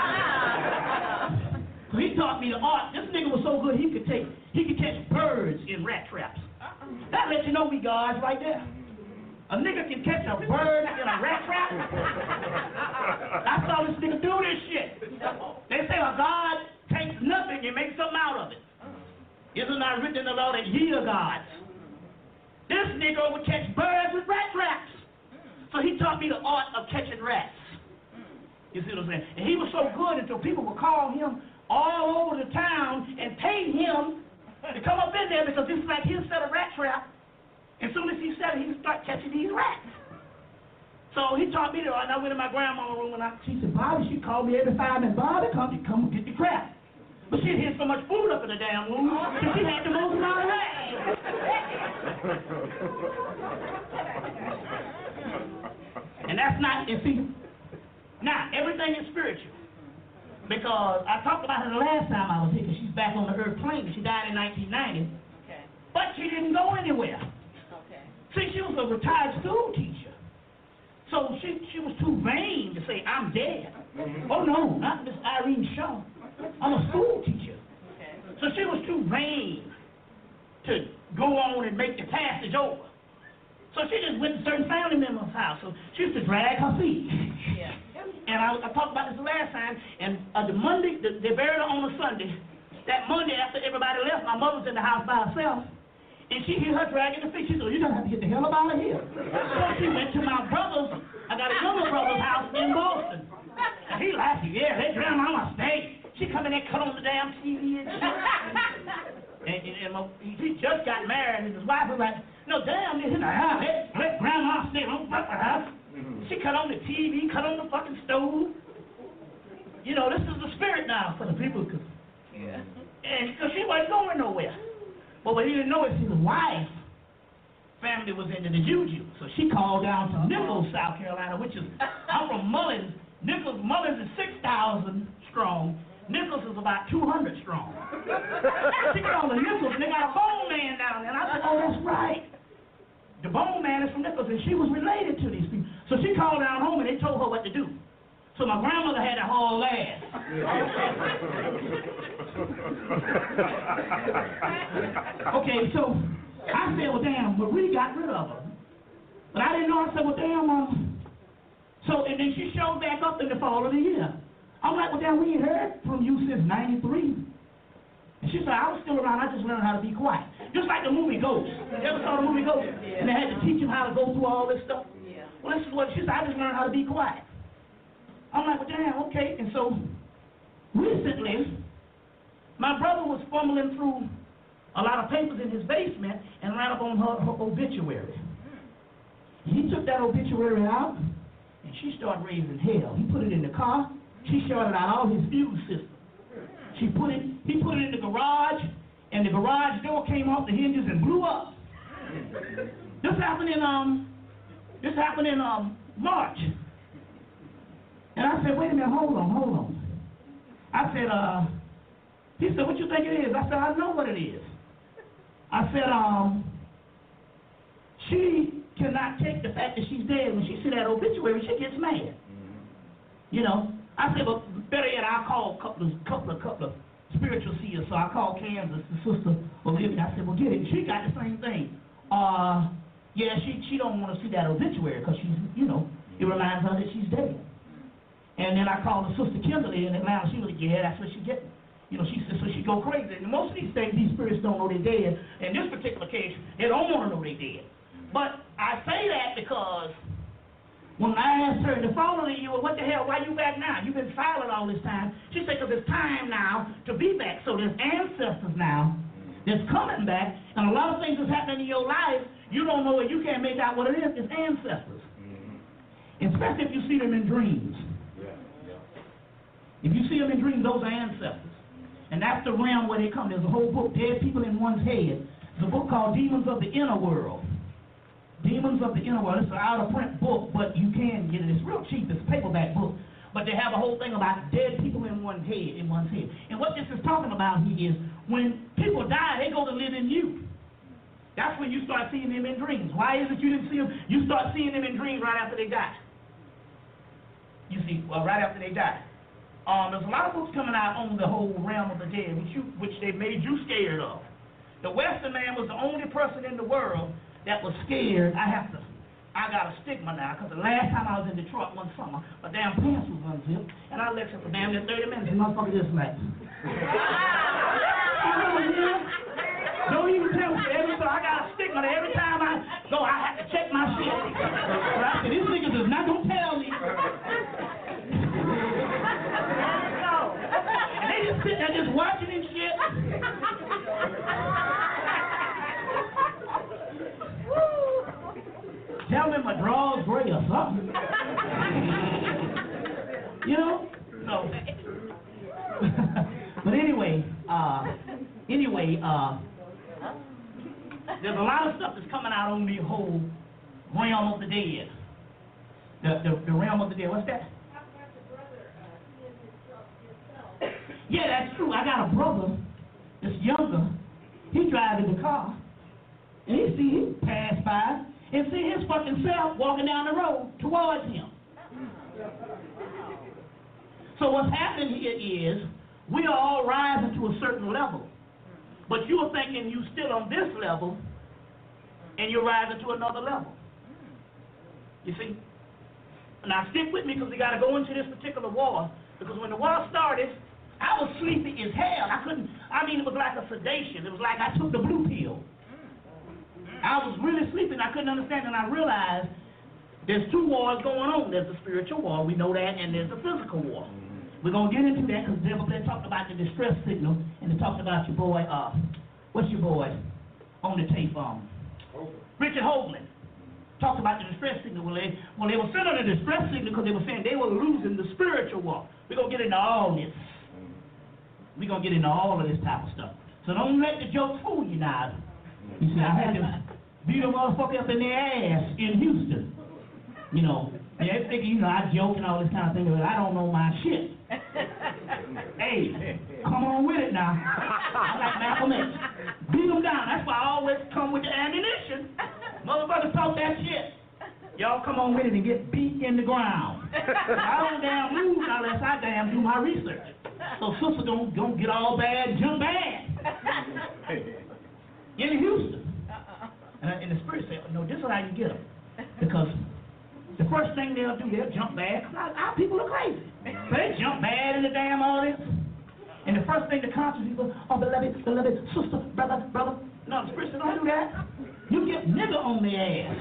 So he taught me the art. This nigga was so good he could catch birds in rat traps. That lets you know we gods right there. A nigga can catch a bird in a rat trap. I saw this nigga do this shit. They say a God takes nothing and makes something out of it. Isn't that written in the law that ye are gods? This nigga would catch birds with rat traps. So he taught me the art of catching rats. You see what I'm saying? And he was so good until people would call him all over the town and pay him to come up in there because this is like his set of rat trap. As soon as he said it, he would start catching these rats. So he taught me the art, and I went in my grandma's room, and she said, Bobby, she called me every 5 minutes, Bobby, come get the crap. But she had so much food up in the damn room that she had the most amount of rats. And that's not, you see, now, everything is spiritual. Because I talked about her the last time I was here, because she's back on the earth plane. She died in 1990. Okay. But she didn't go anywhere. Okay. See, she was a retired school teacher. So she was too vain to say, I'm dead. Oh, no, not Miss Irene Shaw. I'm a school teacher. Okay. So she was too vain to go on and make the passage over. So she just went to certain family members' house. So she used to drag her feet. Yeah. And I talked about this the last time, and the Monday, they buried her on a Sunday. That Monday, after everybody left, my mother was in the house by herself, and she heard her dragging the feet. She said, you're going to have to get the hell up out of here. So she went to my brother's, I got a younger brother's house in Boston. And he laughed, yeah, they drowned on my stage. She come in there, cut on the damn TV and shit. He just got married, and his wife was like, no, damn, this in the house. Let grandma stay. Don't fuck the house. She cut on the TV, cut on the fucking stove. You know, this is the spirit now for the people. And because she wasn't going nowhere. But what he didn't know is his wife family was into the juju. So she called down to Nichols, South Carolina, which is, I'm from Mullins. Mullins is 6,000 strong. Nichols is about 200 strong. She called the Nichols, and they got a bone man down there. And I said, oh, that's right. The bone man is from Nichols, and she was related to these people. So she called down home, and they told her what to do. So my grandmother had to haul ass. Okay, so I said, well, damn, Marie got rid of her. But I didn't know. I said, well, damn, So, and then she showed back up in the fall of the year. I'm like, well, damn, we ain't heard from you since 93. And she said, I was still around. I just learned how to be quiet. Just like the movie Ghost. You ever saw the movie Ghost? And they had to teach him how to go through all this stuff. Well, this is what she said. I just learned how to be quiet. I'm like, well, damn, okay. And so, recently, my brother was fumbling through a lot of papers in his basement and ran up on her obituary. He took that obituary out, and she started raising hell. He put it in the car. She shorted out all his fuse system. He put it in the garage, and the garage door came off the hinges and blew up. This happened in March. And I said, wait a minute, hold on. I said, he said, what you think it is? I said, I know what it is. I said, she cannot take the fact that she's dead. When she see that obituary, she gets mad. You know? I said, well, better yet, I'll call a couple of spiritual seers. So I called Kansas, the sister Olivia. I said, well, get it. She got the same thing. Yeah, she don't want to see that obituary because she's, you know, it reminds her that she's dead. And then I called the sister Kimberly in Atlanta. She was like, yeah, that's what she getting. You know, she said, so she go crazy. And most of these things, these spirits don't know they're dead. In this particular case, they don't want to know they're dead. But I say that because when I asked her in the following year, well, what the hell, why you back now? You've been silent all this time. She said, because it's time now to be back. So there's ancestors now that's coming back, and a lot of things that's happening in your life, you don't know it, you can't make out what it is. It's ancestors. Especially if you see them in dreams. If you see them in dreams, those are ancestors. And that's the realm where they come. There's a whole book, Dead People in One's Head. There's a book called Demons of the Inner World. Demons of the Inner World. It's an out-of-print book, but you can get it. It's real cheap. It's a paperback book. But they have a whole thing about dead people in one's head. And what this is talking about here is when people die, they go to live in you. That's when you start seeing them in dreams. Why is it you didn't see them? You start seeing them in dreams right after they die. You see, well, right after they die. There's a lot of books coming out on the whole realm of the dead, which they made you scared of. The Western man was the only person in the world that was scared. I got a stigma now, because the last time I was in Detroit one summer, my damn pants was unzipped, and I lectured for damn near 30 minutes, and motherfucker just like, don't even tell me, so I got a stigma that every time I go, I have to check my shit. Right? These niggas is not gonna tell me. And they just sit there just watching and shit. Tell me my drawers gray or something. You know? So. But anyway, there's a lot of stuff that's coming out on the whole realm of the dead. The realm of the dead. What's that? Yeah, that's true. I got a brother that's younger. He driving the car, and he pass by and see his fucking self walking down the road towards him. So what's happening here is we are all rising to a certain level, but you are thinking you still on this level, and you're rising to another level. You see? Now stick with me because we got to go into this particular war, because when the war started, I was sleepy as hell. It was like a sedation. It was like I took the blue pill. I was really sleeping. I couldn't understand, and I realized there's two wars going on. There's the spiritual war, we know that, and there's the physical war. We're going to get into that because they talked about the distress signal, and they talked about your boy, what's your boy on the tape? Richard Hoagland talked about the distress signal. Well, they were sending a distress signal because they were saying they were losing the spiritual walk. We're going to get into all this. We're going to get into all of this type of stuff. So don't let the jokes fool you now. You see, I had to beat a motherfucker up in their ass in Houston. You know, they think, I joke and all this kind of thing, but I don't know my shit. Hey, come on with it now. I'm like Malcolm X. Beat them down. That's why I always come with the ammunition. Motherfuckers talk that shit. Y'all come on with it and get beat in the ground. I don't damn move unless I damn do my research. So sister don't get all bad, jump bad. In Houston. And the spirit said, no, this is how you get them. Because the first thing they'll do, they'll jump bad. Our people are crazy. So they jump bad in the damn audience. And the first thing the conscious people, oh, beloved, sister, brother. No, the spirit said, don't do that. You get nigger on their ass.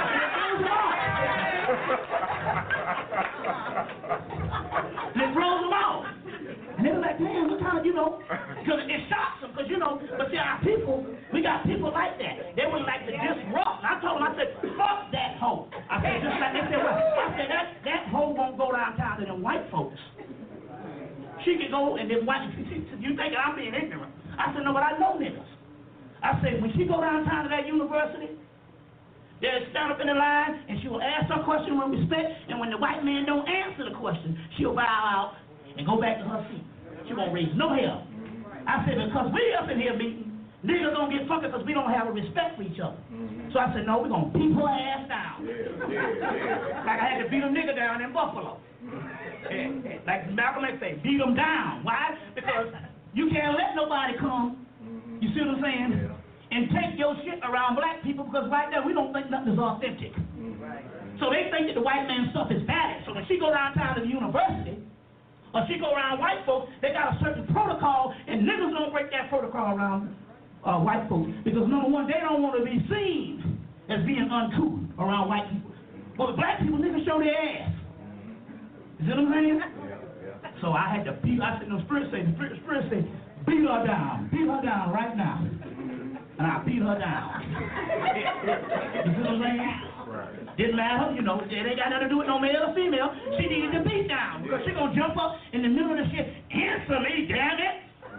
And it throws them off. And they were like, man, what kind of, because it shocks them, because, but see, our people, we got people like that. They would like to disrupt. And I told them, I said, fuck that hoe. I said, just like they said, well, I said, that hoe won't go downtown to them white folks. She could go and then white, you think I'm being ignorant. I said, no, but I know niggas. I said, when she go downtown to that university, they'll stand up in the line, and she will ask her question with respect, and when the white man don't answer the question, she'll bow out and go back to her seat. She won't raise no hell. I said, because we up in here meeting, niggas don't get fucking because we don't have a respect for each other. So I said, no, we're going to beat her ass down. Like I had to beat a nigga down in Buffalo. Like Malcolm X said, beat them down. Why? Because you can't let nobody come, you see what I'm saying, and take your shit around black people, because right there we don't think nothing is authentic. So they think that the white man's stuff is valid. So when she go downtown to the university, or she go around white folks, they got a certain protocol, and niggas don't break that protocol around white folks. Because number one, they don't want to be seen as being uncouth around white people. But with black people, niggas show their ass. You see what I'm saying? So I had to beat, I said, no, the spirit said, beat her down right now. And I beat her down. You see what I'm saying? Didn't matter, it ain't got nothing to do with no male or female. She needed to beat down because she gonna jump up in the middle of the shit. Answer me, damn it!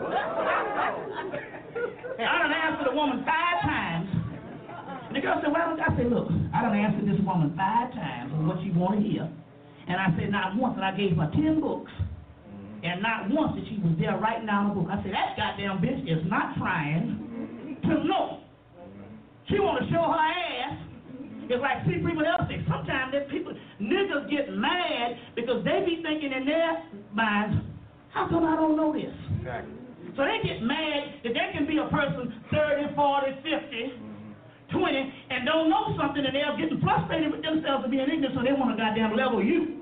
I done answered the woman 5 times. And the girl said, well, I said, look, I done answered this woman 5 times on what she want to hear. And I said, not once, and I gave her 10 books. And not once that she was there writing down a book. I said, that goddamn bitch is not trying to know. She want to show her ass. It's like people else say. Sometimes niggas get mad because they be thinking in their minds, how come I don't know this? Exactly. So they get mad that they can be a person 30, 40, 50, 20, and don't know something, and they're getting frustrated with themselves and being ignorant, so they want to goddamn level you.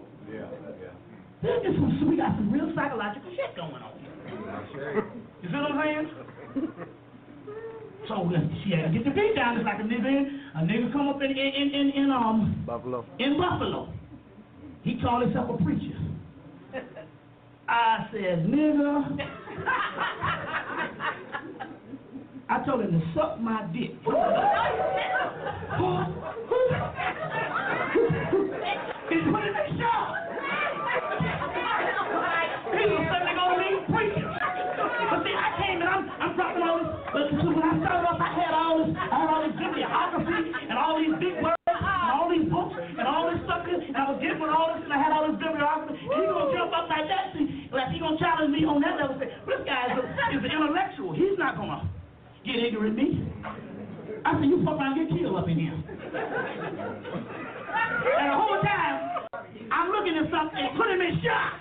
We got some real psychological shit going on. You see what I'm saying? So she had to get the beat down. It's like a nigga come up in Buffalo. In Buffalo. He called himself a preacher. I said, nigga. I told him to suck my dick. He put him in shock. He was suddenly going to be preacher. But see, I came and I'm dropping all this. But when I started off, I had all this bibliography and all these big words and all these books and all this stuff, and I was getting with all this, and I had all this bibliography. And he's gonna jump up like that, see, like he's gonna challenge me on that level. Say, this guy is an intellectual. He's not gonna get ignorant me. I said, you fuck around and get killed up in here. And the whole time, I'm looking at something and put him in shock.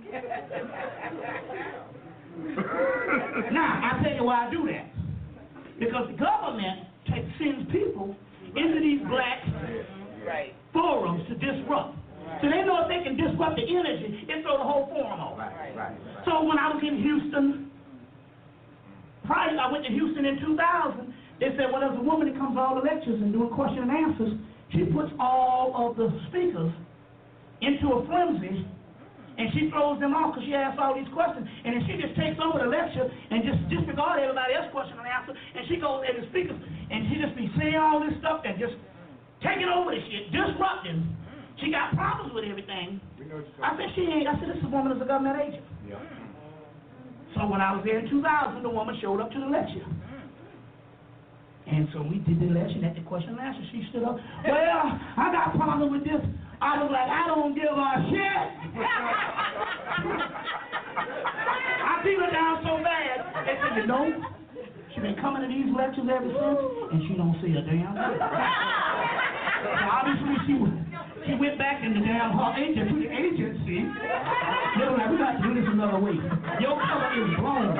Now, I tell you why I do that. Because the government sends people into these black forums to disrupt. So they know if they can disrupt the energy, it throw the whole forum off. So when I was in Houston, I went to Houston in 2000, they said, well, there's a woman that comes to all the lectures and doing question and answers. She puts all of the speakers into a frenzy, and she throws them off because she asks all these questions, and then she just takes over the lecture and just disregard everybody else's question and answer, and she goes at the speakers, and she just be saying all this stuff and just take taking over the shit, disrupting. She got problems with everything. We know what you're I talking said, she ain't. I said, this woman is a government agent. about. So when I was there in 2000, the woman showed up to the lecture. And so we did the election at the question and answer. She stood up. Well, I got a problem with this. I was like, I don't give a shit. I beat her down so bad. They said, you know, she been coming to these lectures ever since, and she don't see a damn thing. So obviously she went back in the damn her agent to the agency. They were like, we got to do this another way. Your cover is blown.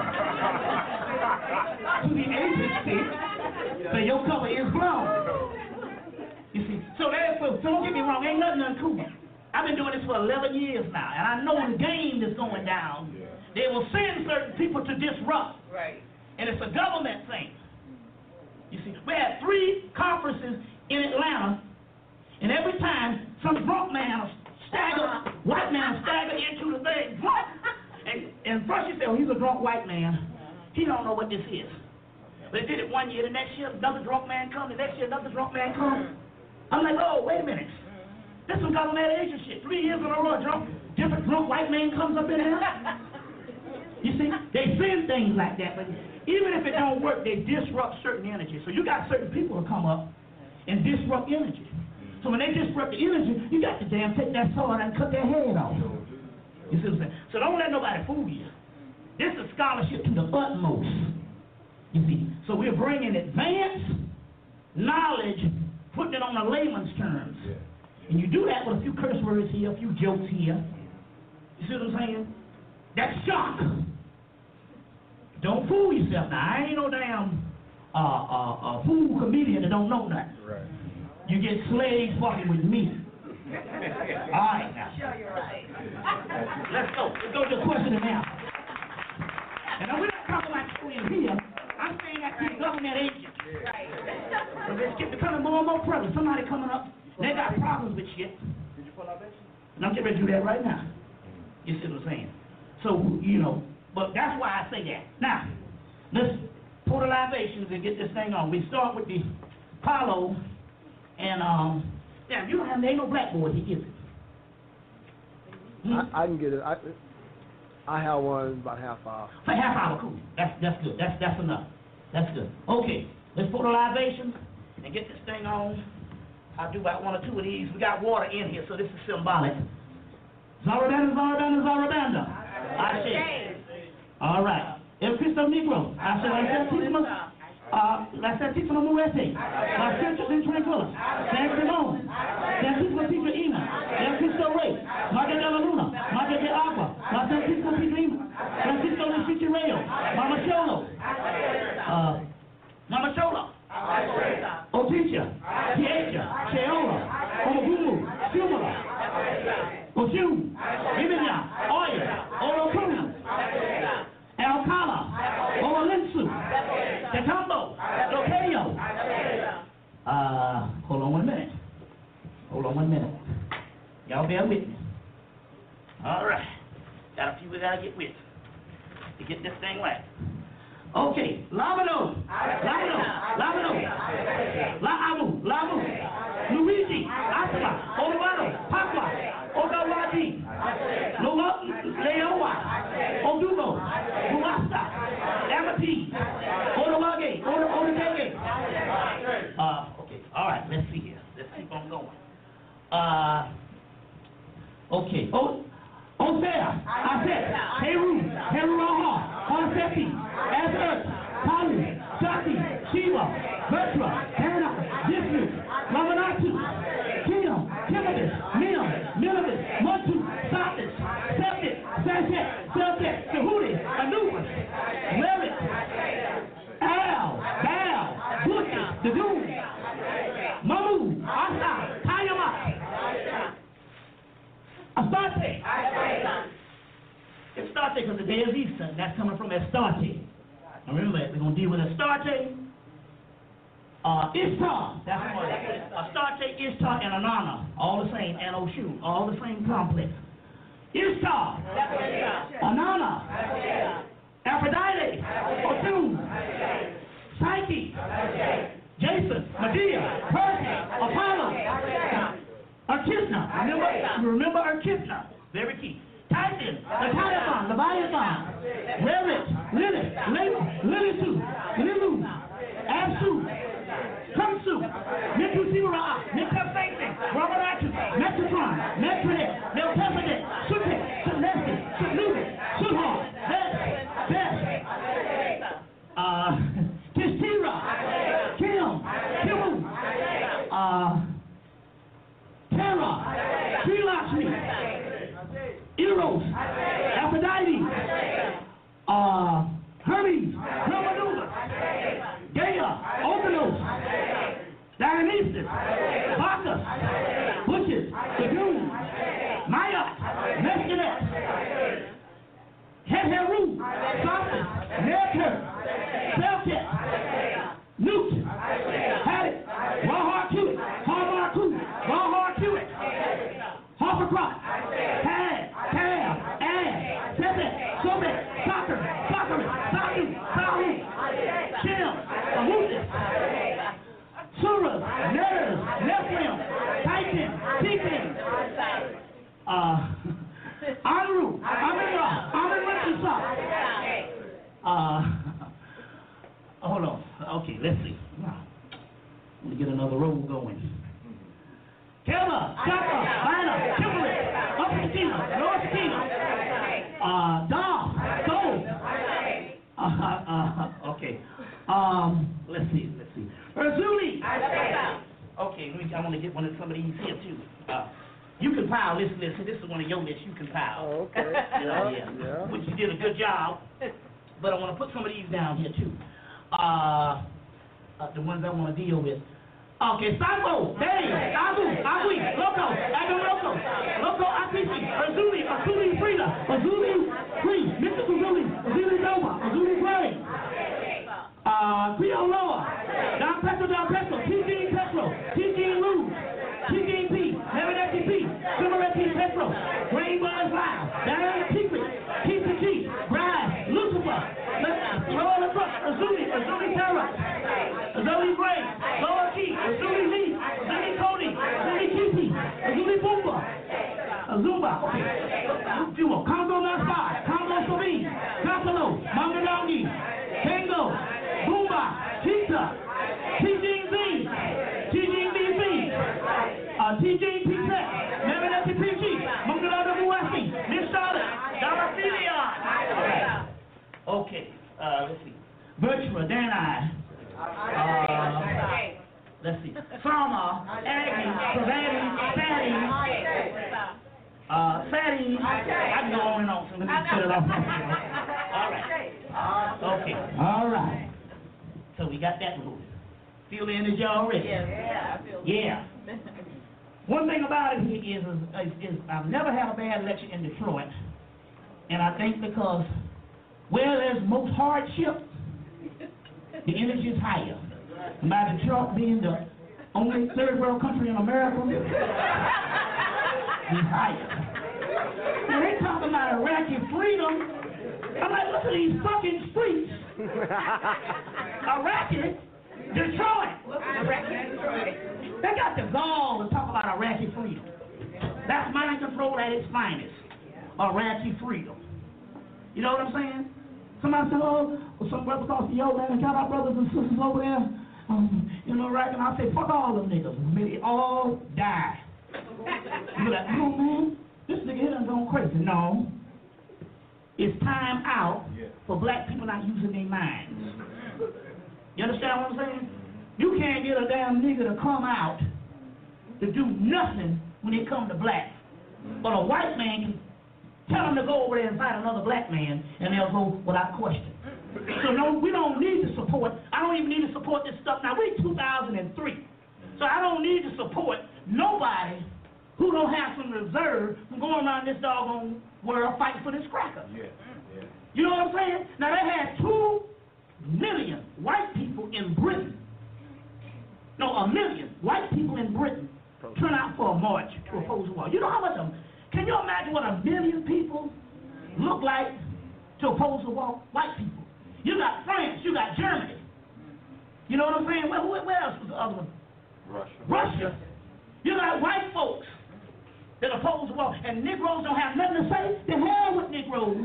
To the agency. So your cover is blown. You see, so don't get me wrong, ain't nothing uncool. I've been doing this for 11 years now, and I know the game that's going down. They will send certain people to disrupt. Right. And it's a government thing. You see, we had 3 conferences in Atlanta, and every time some drunk man or white man stagger into the thing, drunk. And first you say, oh, he's a drunk white man. He don't know what this is. But they did it one year, the next year another drunk man comes, the next year another drunk man comes. I'm like, oh, wait a minute. That's some government agent shit. 3 years in a row, different drunk white man comes up in here. You see, they send things like that, but even if it don't work, they disrupt certain energy. So you got certain people to come up and disrupt energy. So when they disrupt the energy, you got to damn take that sword and cut their head off. You see what I'm saying? So don't let nobody fool you. This is scholarship to the utmost. You see, so we're bringing advanced knowledge, putting it on a layman's terms. And you do that with a few curse words here, a few jokes here. You see what I'm saying? That's shock. Don't fool yourself. Now, I ain't no damn fool comedian that don't know nothing. Right. You get slaves fucking with me. All right, now. Sure, you're right. Let's go. Let's go to the question now. And we're not talking about you in here. I'm saying that to the government agents. Right. So it's becoming more and more prevalent. Somebody coming up, they got problems with shit. Did you pull out that? And I'm getting ready to do that right now. You see what I'm saying? So, you know, but that's why I say that. Now, let's pour the libations and get this thing on. We start with the Apollo, and, damn, you don't have, there ain't no blackboard here, is it? I can get it. I have one about half hour. For half hour, cool. That's good. That's enough. That's good. Okay, let's pour the libations and get this thing on. I'll do about 1 or 2 of these. We got water in here, so this is symbolic. Zarabanda, Zarabanda, Zarabanda. I say. All right. El Cristo Negro. I say, la Santísima Muerte. La Centro Sin Tranquila. San Simón. Santísima Pitra Ima. El Cristo Rey. Madre de la Luna. Madre de Agua. La Santísima Pitra Ima. Francisco de Fichireo. Mama Cholo. Mama Cholo. Oticha. Piecha. Cheola. Omagumu. Sumala. Oju. Bibina. Oya. Orokuna. Alcala. Olensu. Tetambo. Locayo. Hold on 1 minute. Hold on 1 minute. Y'all bear with me. All right. Got a few we gotta get with to get this thing right. Okay. Lavado. Lavado. Lavado. Laamu. Lamu. Luigi. Asma. Olivado. Papa. Ogawadi. Leowa. Odumo. Muasta. Amati. Odawage. Odawage. Okay. All right. Let's see here. Let's keep on going. Okay. Osea. Aset. Heru. Heruaha. Hasepi. Azert. Palu. Sati. Shiva. Vetra. Hana. Jisnu. Lamanatu. Kinam. Timothy. Miam. Milibus. Montu. Satis. Septic. Sashet. Celtic. Sahudi. Anubis. Levitt. Al. Bal. Butcher. Dadoon. Mamu. Asa. Kayama. Astarte. Astarte, because the day is Easter. That's coming from Astarte. Now remember, we're going to deal with Astarte. Ishtar. That's one. Astarte, Ishtar, and Anana. All the same. And Oshu. All the same complex. Ishtar. Anana. Aphrodite. Oshun. Psyche. Jason. Medea. Perseus. Apollo. Urkizna. Remember Urkizna. Very key. Tyson, Leviathan, Lilisu, Lilu, Absu, Kamsu, Mikusira, Mikafete, Roberatu, Metatron, Metrinet, Melchizedek, Sutek, Celeste, Salute, Suha, Best, Tistira, Kim, Kimu, Terra, Srilakshmi, Eros, Aphrodite, Hermes, Hermanubis, Gaia, Okeanos, Dionysus, Bacchus, Butchers, Lagoon, Maya, Mescanet, Heheru, Sophis, Nectar, Belket, Newt, Haddock, Rawhar Hewitt, Harmar Coot, Rawhar Hewitt, Harpercroft, Tad, Tab, Ash, Tebet, Sobet, Soccer, Saku, Sahu, Shem, Ahusis, Surah, Nerves, Nephilim, Titan, Titan, Anaru, Amin-Ra, hold on. Okay, let's see. Let me get another roll going. Kela, Chaka, Lina, Kimberly, Upper Sakina, Lower Sakina, Dom, Gold. Okay. Let's see. Erzuli. Okay, I want to get one of some of these here too. You can pile. Listen. This is one of your lists. You can pile. Oh, okay. Yeah. Which you did a good job. But I want to put some of these down here too. The ones I want to deal with. Okay, Sabo, Dave, Abu, Agui, Loco, Loco, Atisi, Azuli Frida, Azuli Free, Mr. Azuli Nova, Azuli Gray, Cleo Loa, Don Petro, TG Lou, TG P, Nevernetti P, Similarity Petro, Rain Buzz Live, Diane Secret, Keith Brad, Lucifer, Lola Brush, Azuli Terra, Azuli Gray, Lola Key, Azuli Lee, Azuli Cody, Azuli Kiki, Azuli Boomba, Azumba, okay, Duo, Congo Naspar, Congo Sabine, Casalo, Manganongi, Tango, Boomba, Cheetah, TGZ, TJ P-Tech, Nevernetti PG, Mungalada Muwasi, Miss Charlotte, Daraphilia. Okay, let's see. Virtua, Dan let's see. Sama, Aggie, Savannah, Fatty, I can go on and on, so let me put it off. All right. Okay, all right. So we got that moving. Feel the energy already? Yeah, I feel Yeah. One thing about it here is I've never had a bad lecture in Detroit, and I think because where there's most hardship, the energy is higher. And by Detroit being the only third world country in America, it's higher. And they talking about Iraqi freedom. I'm like, look at these fucking streets. Iraqi, Detroit. They got the gall to talk about Iraqi freedom. That's mind control at its finest. Iraqi freedom. You know what I'm saying? Somebody said, oh, well, some brothers off the man, and got our brothers and sisters over there, Iraq, and I say, fuck all them niggas. May they all die. You're like, oh man, this nigga here done gone crazy. No. It's time out for black people not using their minds. You understand what I'm saying? You can't get a damn nigga to come out to do nothing when it comes to blacks. But a white man can tell him to go over there and fight another black man, and they'll go without question. So no, we don't need to support. I don't even need to support this stuff. Now, we're 2003. So I don't need to support nobody who don't have some reserve from going around this doggone world fighting for this cracker. You know what I'm saying? Now, they had 2 million white people in Britain. No, 1 million white people in Britain turn out for a march to oppose the war. You know how much of them? Can you imagine what 1 million people look like to oppose the war? White people. You got France, you got Germany. You know what I'm saying? Where else was the other one? Russia. You got white folks that oppose the war, and Negroes don't have nothing to say, the hell with Negroes.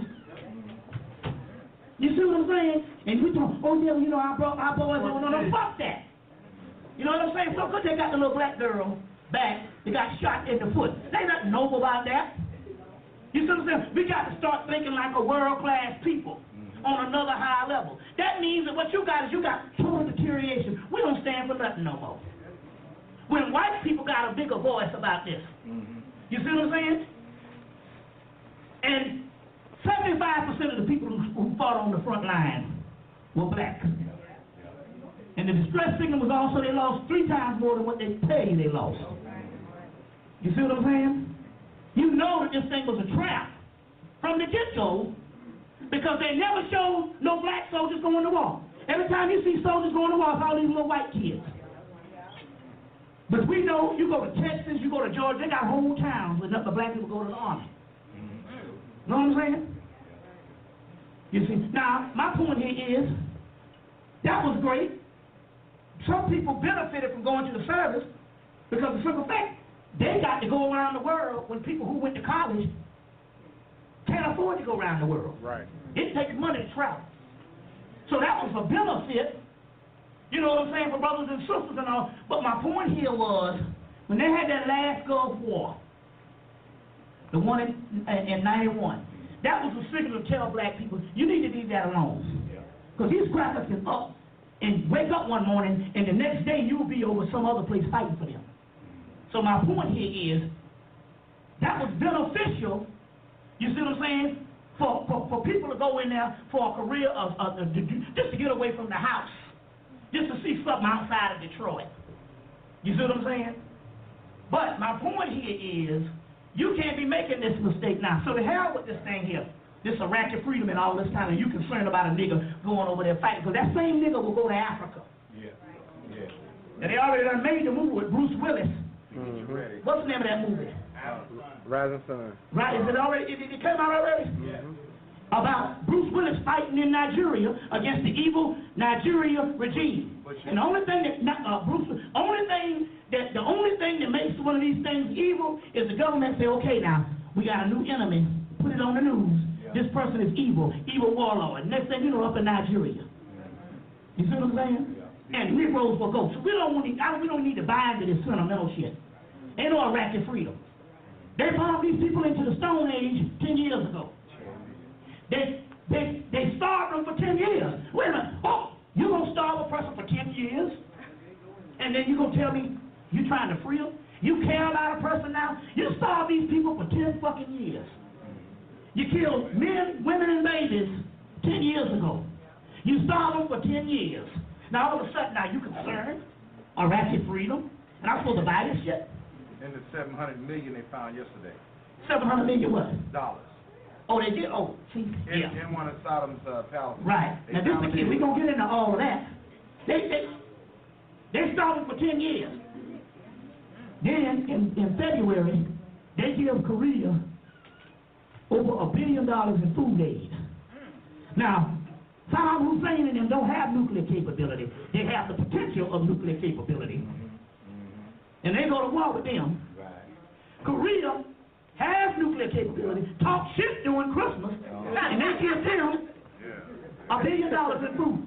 You see what I'm saying? And we talk, oh yeah, you know, our boys, no, fuck that. You know what I'm saying? So good they got the little black girl back, they got shot in the foot. There ain't nothing noble about that. You see what I'm saying? We got to start thinking like a world-class people on another high level. That means that what you got is you got total deterioration. We don't stand for nothing no more. When white people got a bigger voice about this. You see what I'm saying? And 75% of the people who fought on the front line were black. And the distress signal was also they lost 3 times more than what they paid they lost. You see what I'm saying? You know that this thing was a trap from the get-go because they never showed no black soldiers going to war. Every time you see soldiers going to war, it's all these little white kids. But we know you go to Texas, you go to Georgia, they got whole towns where nothing but black people go to the army. Know what I'm saying? You see, now, my point here is, that was great. Some people benefited from going to the service because of the simple fact, they got to go around the world when people who went to college can't afford to go around the world. Right. It takes money to travel. So that was a benefit, you know what I'm saying, for brothers and sisters and all. But my point here was, when they had that last Gulf War, the one in 91, that was a signal to tell black people, you need to leave that alone. Because these crackers can up and wake up one morning, and the next day you'll be over some other place fighting for them. So my point here is, that was beneficial, you see what I'm saying, for people to go in there for a career just to get away from the house, just to see something outside of Detroit. You see what I'm saying? But my point here is, you can't be making this mistake now. So to hell with this thing here, this Iraqi freedom and all this time, and you concerned about a nigga going over there fighting, because that same nigga will go to Africa. Yeah. And they already done made the movie with Bruce Willis. What's the name of that movie? Rising Sun. Right, is it already, it came out already? About Bruce Willis fighting in Nigeria against the evil Nigeria regime. And the only thing that the only thing that makes one of these things evil is the government say, okay, now we got a new enemy, put it on the news. This person is evil warlord. Next thing you know, up in Nigeria. You see what I'm saying? And Negroes will go. So we don't need to buy into this sentimental shit. Ain't no Iraqi freedom. They bombed these people into the Stone Age 10 years ago. They starved them for 10 years. Wait a minute. Oh, you gonna starve a person for 10 years? And then you gonna tell me you trying to free them? You care about a person now? You starve these people for 10 fucking years. You killed men, women, and babies 10 years ago. You starved them for 10 years. Now all of a sudden, now you concerned? Iraqi freedom? And I'm supposed to buy this shit? And the 700 million they found yesterday. 700 million what? Dollars. Oh, they did? Oh, see, yeah. In one of Saddam's palaces. Right. Now this is the kid. We're going to get into all of that. They started for 10 years. Then, in February, they give Korea over $1 billion in food aid. Now, Saddam Hussein and them don't have nuclear capability. They have the potential of nuclear capability. And they go to war with them. Korea has nuclear capability, talk shit during Christmas, and they give them $1 billion in food.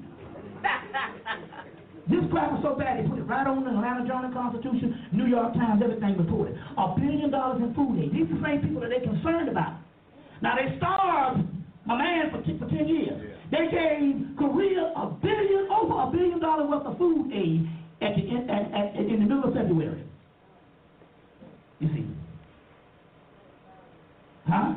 This crap was so bad, they put it right on the Atlanta Journal-Constitution, New York Times, everything reported. $1 billion in food aid. These are the same people that they're concerned about. Now, they starved my man for 10 years. They gave Korea over $1 billion worth of food aid in the middle of February. You see. Huh?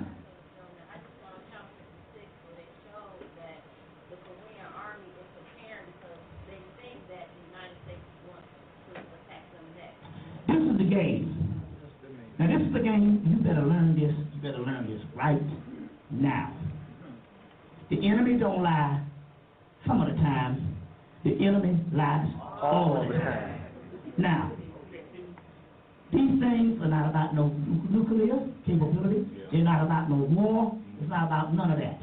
This is the game. Now this is the game, you better learn this, right now. The enemy don't lie some of the time. The enemy lies all the time. Now, these things are not about no nuclear capability. They're not about no war. It's not about none of that.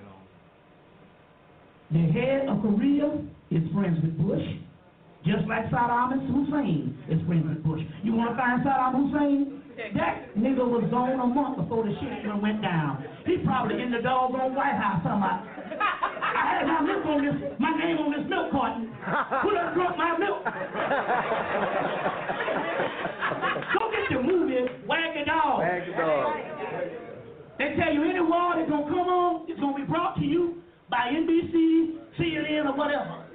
The head of Korea is friends with Bush, just like Saddam Hussein is friends with Bush. You want to find Saddam Hussein? That nigga was gone a month before the shit even went down. He probably in the doggone White House talking about, I had my name on this milk carton. Who done drunk my milk? Go get your movie, Wag the Dog. Wag the dog. They tell you any war that's gonna come on, it's gonna be brought to you by NBC, CNN, or whatever.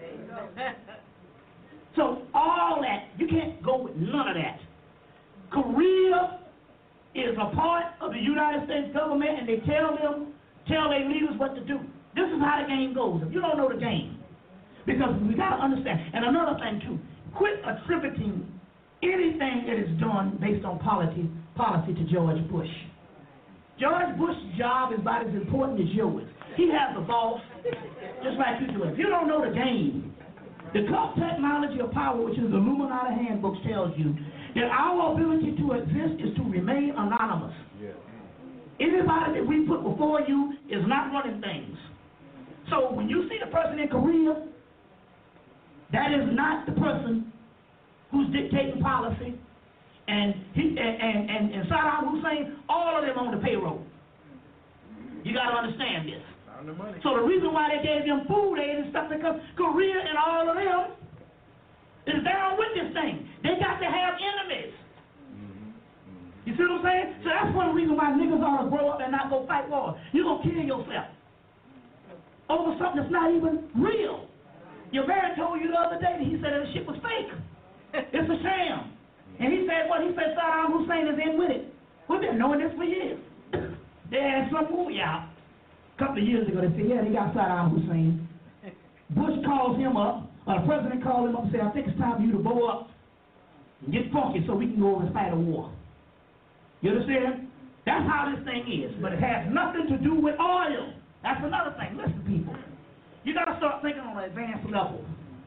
So all that, you can't go with none of that. Korea is a part of the United States government, and they tell their leaders what to do. This is how the game goes. If you don't know the game, because we got to understand. And another thing too, quit attributing anything that is done based on policy to George Bush. George Bush's job is about as important as yours. He has a boss, just like you do. If you don't know the game, the Club Technology of Power, which is the Illuminati Handbook, tells you that our ability to exist is to remain anonymous. Yeah. Anybody that we put before you is not running things. So when you see the person in Korea, that is not the person who's dictating policy. And Saddam Hussein, all of them on the payroll. You got to understand this. Found the money. So the reason why they gave them food aid and stuff, because Korea and all of them is down with this thing. They got to have enemies. You see what I'm saying? So that's one reason why niggas ought to grow up and not go fight wars. You're going to kill yourself over something that's not even real. Your man told you the other day that he said that the shit was fake. It's a sham. And he said what? He said Saddam Hussein is in with it. We've been knowing this for years. They had some movie out a couple of years ago. They said, yeah, they got Saddam Hussein. Bush calls him up, or the president called him up and said, I think it's time for you to blow up and get funky so we can go over and fight a war. You understand? That's how this thing is. But it has nothing to do with oil. That's another thing. Listen, people. You got to start thinking on an advanced level.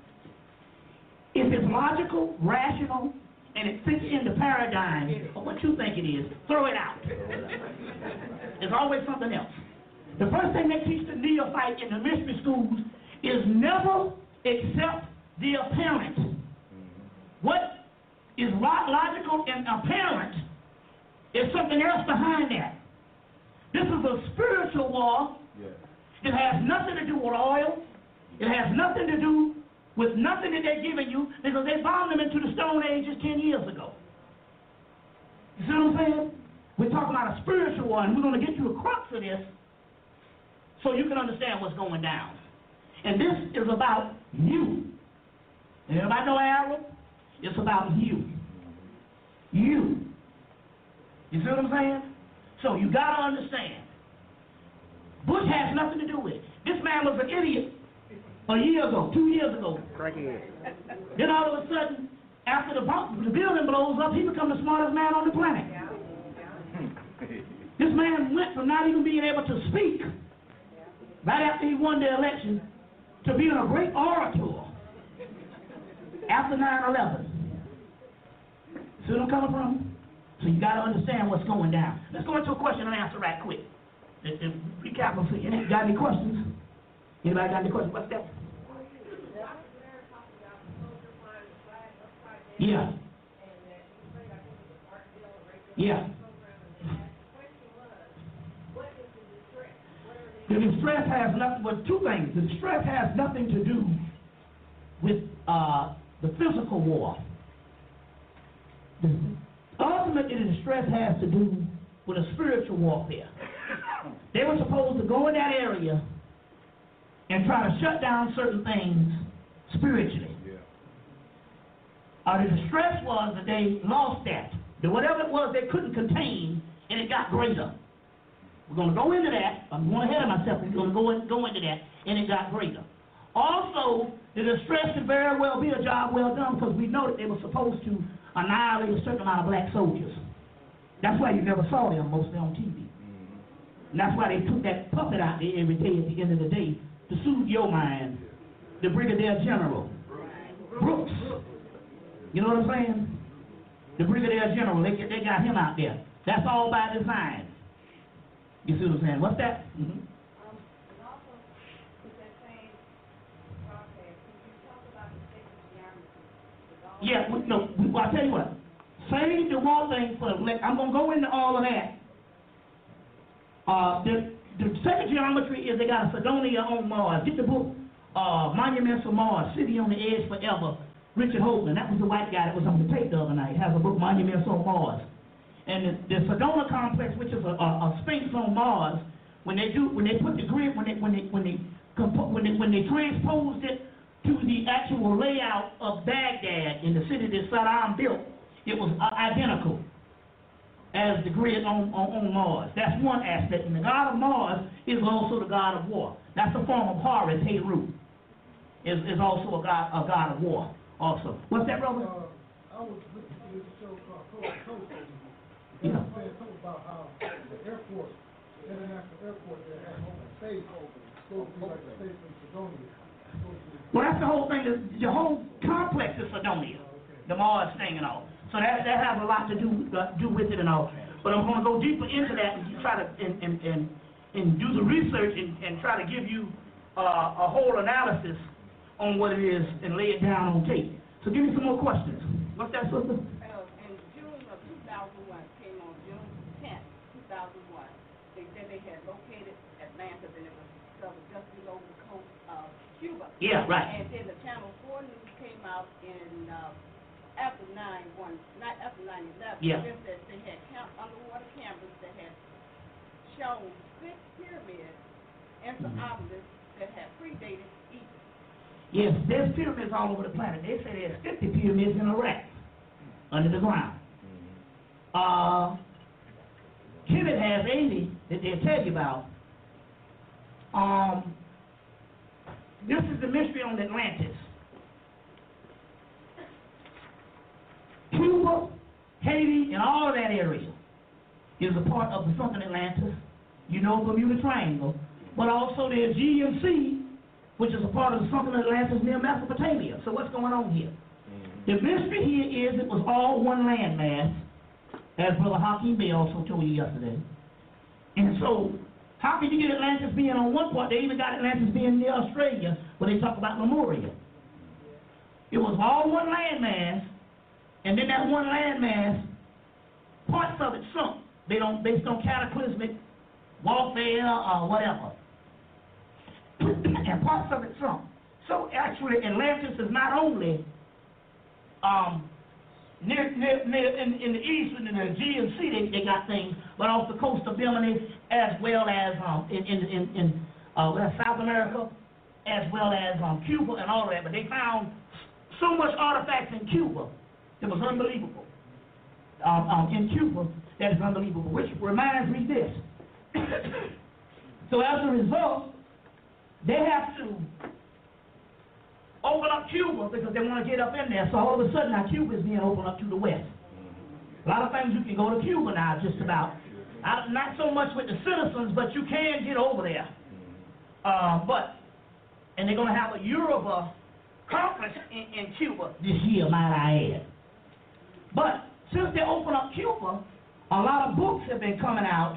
If it's logical, rational, and it fits in the paradigm of what you think it is, throw it out. There's always something else. The first thing they teach the neophyte in the mystery schools is never accept the apparent. What is logical and apparent is something else behind that. This is a spiritual war. It has nothing to do with oil. It has nothing to do with nothing that they're giving you, because they bombed them into the Stone Ages 10 years ago. You see what I'm saying? We're talking about a spiritual war, and we're going to get you a crux of this so you can understand what's going down. And this is about you. And everybody know Arab? It's about you. You. You see what I'm saying? So you got to understand. Bush has nothing to do with it. This man was an idiot a year ago, 2 years ago. Crackhead. Then all of a sudden, after the building blows up, he becomes the smartest man on the planet. This man went from not even being able to speak right after he won the election to being a great orator after 9/11. See what I'm coming from? So you got to understand what's going down. Let's go into a question and answer right quick. Recap and see. Any got any questions? Anybody got any questions? What's that? Yeah. Yeah. The distress has nothing, but two things. The distress has nothing to do with the physical war. Ultimately, the distress has to do with a spiritual warfare. They were supposed to go in that area and try to shut down certain things spiritually. The distress was that they lost that. That whatever it was they couldn't contain, and it got greater. We're going to go into that. I'm going ahead of myself. We're going to go into that, and it got greater. Also, the distress could very well be a job well done, because we know that they were supposed to annihilate a certain amount of black soldiers. That's why you never saw them mostly on TV. And that's why they took that puppet out there every day at the end of the day to soothe your mind, the Brigadier General Brooks. You know what I'm saying? The Brigadier General, they got him out there. That's all by design. You see what I'm saying? What's that? Mm-hmm. Yeah, I'll tell you what. Save the war thing for I'm going to go into all of that. The second geometry is they got a Sidonia on Mars. Get the book, Monuments of Mars, City on the Edge Forever, Richard Hoagland. That was the white guy that was on the tape the other night. He has a book, Monuments on Mars. And the Sedona complex, which is a sphinx on Mars, when they put the grid, when they transposed it to the actual layout of Baghdad in the city that Saddam built, it was identical as the grid on Mars. That's one aspect. And the god of Mars is also the god of war. That's a form of Horus, Heru. Is also a god of war also. What's that, brother? I was listening to this show called Coast. Yeah. Saying something about how the airport, the international airport, that has open space supposed to be like the space in Sidonia. Well, that's the whole thing. The whole complex is Sidonia, the Mars thing and all. So that has a lot to do with it and all. But I'm going to go deeper into that and try to and do the research and try to give you a whole analysis on what it is and lay it down on tape. So give me some more questions. What's that, sister? In June of 2001, came on June 10th, 2001. They said they had located Atlantis and it was just below the coast of Cuba. Yeah, right. And then the Channel 4 news came out in after 9/11. Yeah. That they had underwater cameras that had shown 6 pyramids and some obelisks that had predated Egypt. Yes, there's pyramids all over the planet. They say there's 50 pyramids in Iraq under the ground. Kemet has 80 that they'll tell you about. This is the mystery on Atlantis. Cuba, Haiti, and all of that area is a part of the sunken Atlantis. You know, Bermuda Triangle. But also there's GMC, which is a part of the sunken Atlantis near Mesopotamia. So what's going on here? The mystery here is it was all one landmass, as Brother Hakeem Bey also told you yesterday. And so, how can you get Atlantis being on one part? They even got Atlantis being near Australia, where they talk about Lemuria. It was all one landmass, and then that one landmass, parts of it sunk. Based on cataclysmic warfare or whatever. And parts of it sunk. So actually, Atlantis is not only near in the east and in the Aegean Sea, they got things, but off the coast of Bimini, as well as in South America, as well as Cuba and all of that. But they found so much artifacts in Cuba that was unbelievable. In Cuba, that is unbelievable. Which reminds me this. So as a result, they have to open up Cuba because they want to get up in there. So all of a sudden now Cuba is being opened up to the west. A lot of things you can go to Cuba now, just about. Not so much with the citizens, but you can get over there. And they're going to have a Yoruba conference in Cuba this year, might I add. But since they opened up Cuba, a lot of books have been coming out.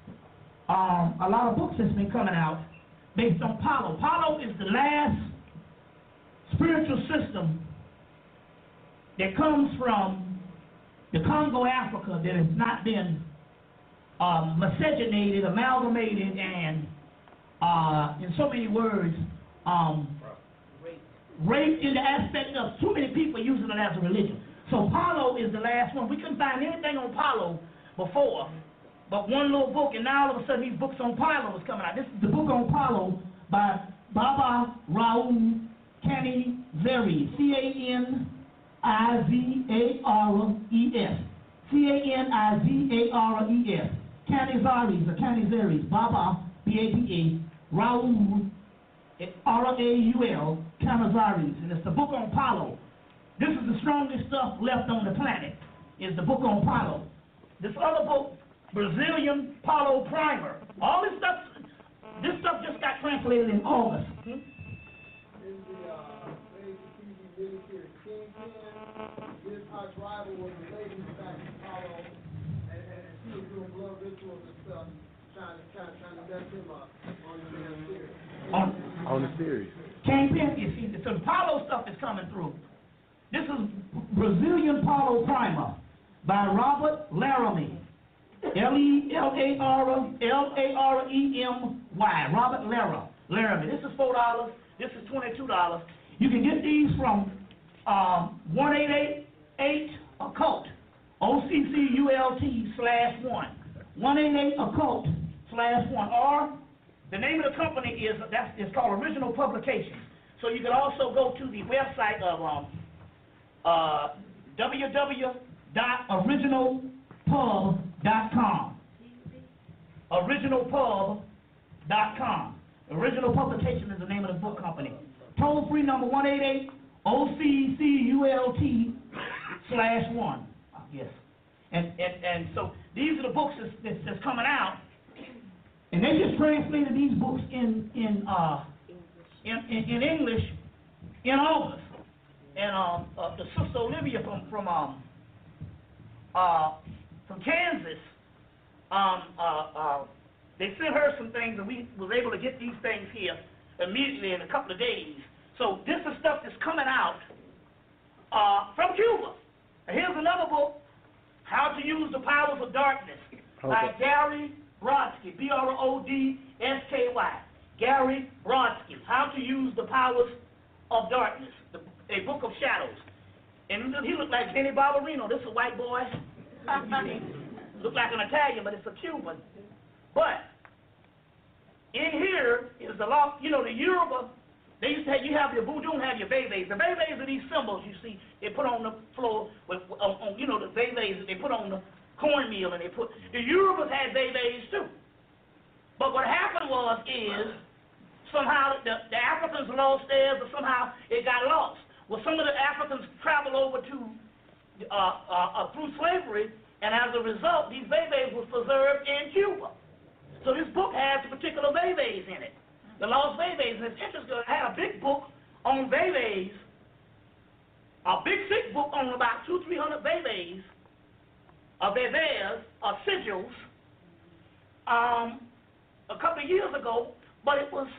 Based on Palo. Palo is the last spiritual system that comes from the Congo, Africa, that has not been miscegenated, amalgamated, and in so many words, raped in the aspect of too many people using it as a religion. So Palo is the last one. We couldn't find anything on Palo before, but one little book, and now all of a sudden these books on Palo is coming out. This is the book on Palo by Baba Raoul Canizares, Canizares, Canizares, Canizares or Canizares, Baba, B-A-B-A, Raoul, R-A-U-L, Canizares, and it's the book on Palo. This is the strongest stuff left on the planet, is the book on Palo. This other book, Brazilian Palo Primer. All this stuff just got translated in August. In the ABC miniseries Kingpin, this arch rival was a lady back in Palo, and she was doing blood rituals and stuff, trying to mess him up on the damn series. On the series. Kingpin, you see, so the Palo stuff is coming through. This is Brazilian Palo Primer. by Robert Laramie. L-A-R-E-M-Y. Robert Laramie. This is $4. This is $22. You can get these from 1888-OCCULT. OCCULT/1. 188-OCCULT/1. Or the name of the company is called Original Publications. So you can also go to the website of www.originalpub.com. Originalpub.com. Original Publication is the name of the book company. Toll free number 188-OCCULT/1. Yes. And so these are the books that's coming out. And they just translated these books in English in August. And the sister Olivia from Kansas, they sent her some things, and we was able to get these things here immediately in a couple of days. So this is stuff that's coming out from Cuba. And here's another book, How to Use the Powers of Darkness, by Gary Brodsky, Brodsky. Gary Brodsky, How to Use the Powers of Darkness, a book of shadows. And he looked like Kenny Barbarino. This is a white boy. Looked like an Italian, but it's a Cuban. But in here is the law. You know, the Yoruba, they used to have, you have your voodoo and have your bebes. The bebes are these symbols you see they put on the floor with, you know, the bebes that they put on the cornmeal, and they put, the Yorubas had bebes too. But what happened is somehow the Africans lost theirs, or somehow it got lost. Well, some of the Africans traveled over to through slavery, and as a result, these bebes were preserved in Cuba. So this book has particular bebes in it, the lost bebes. And it's interesting. I had a big book on bebes, a big thick book on about 200-300 bebes, sigils, a couple of years ago, but it was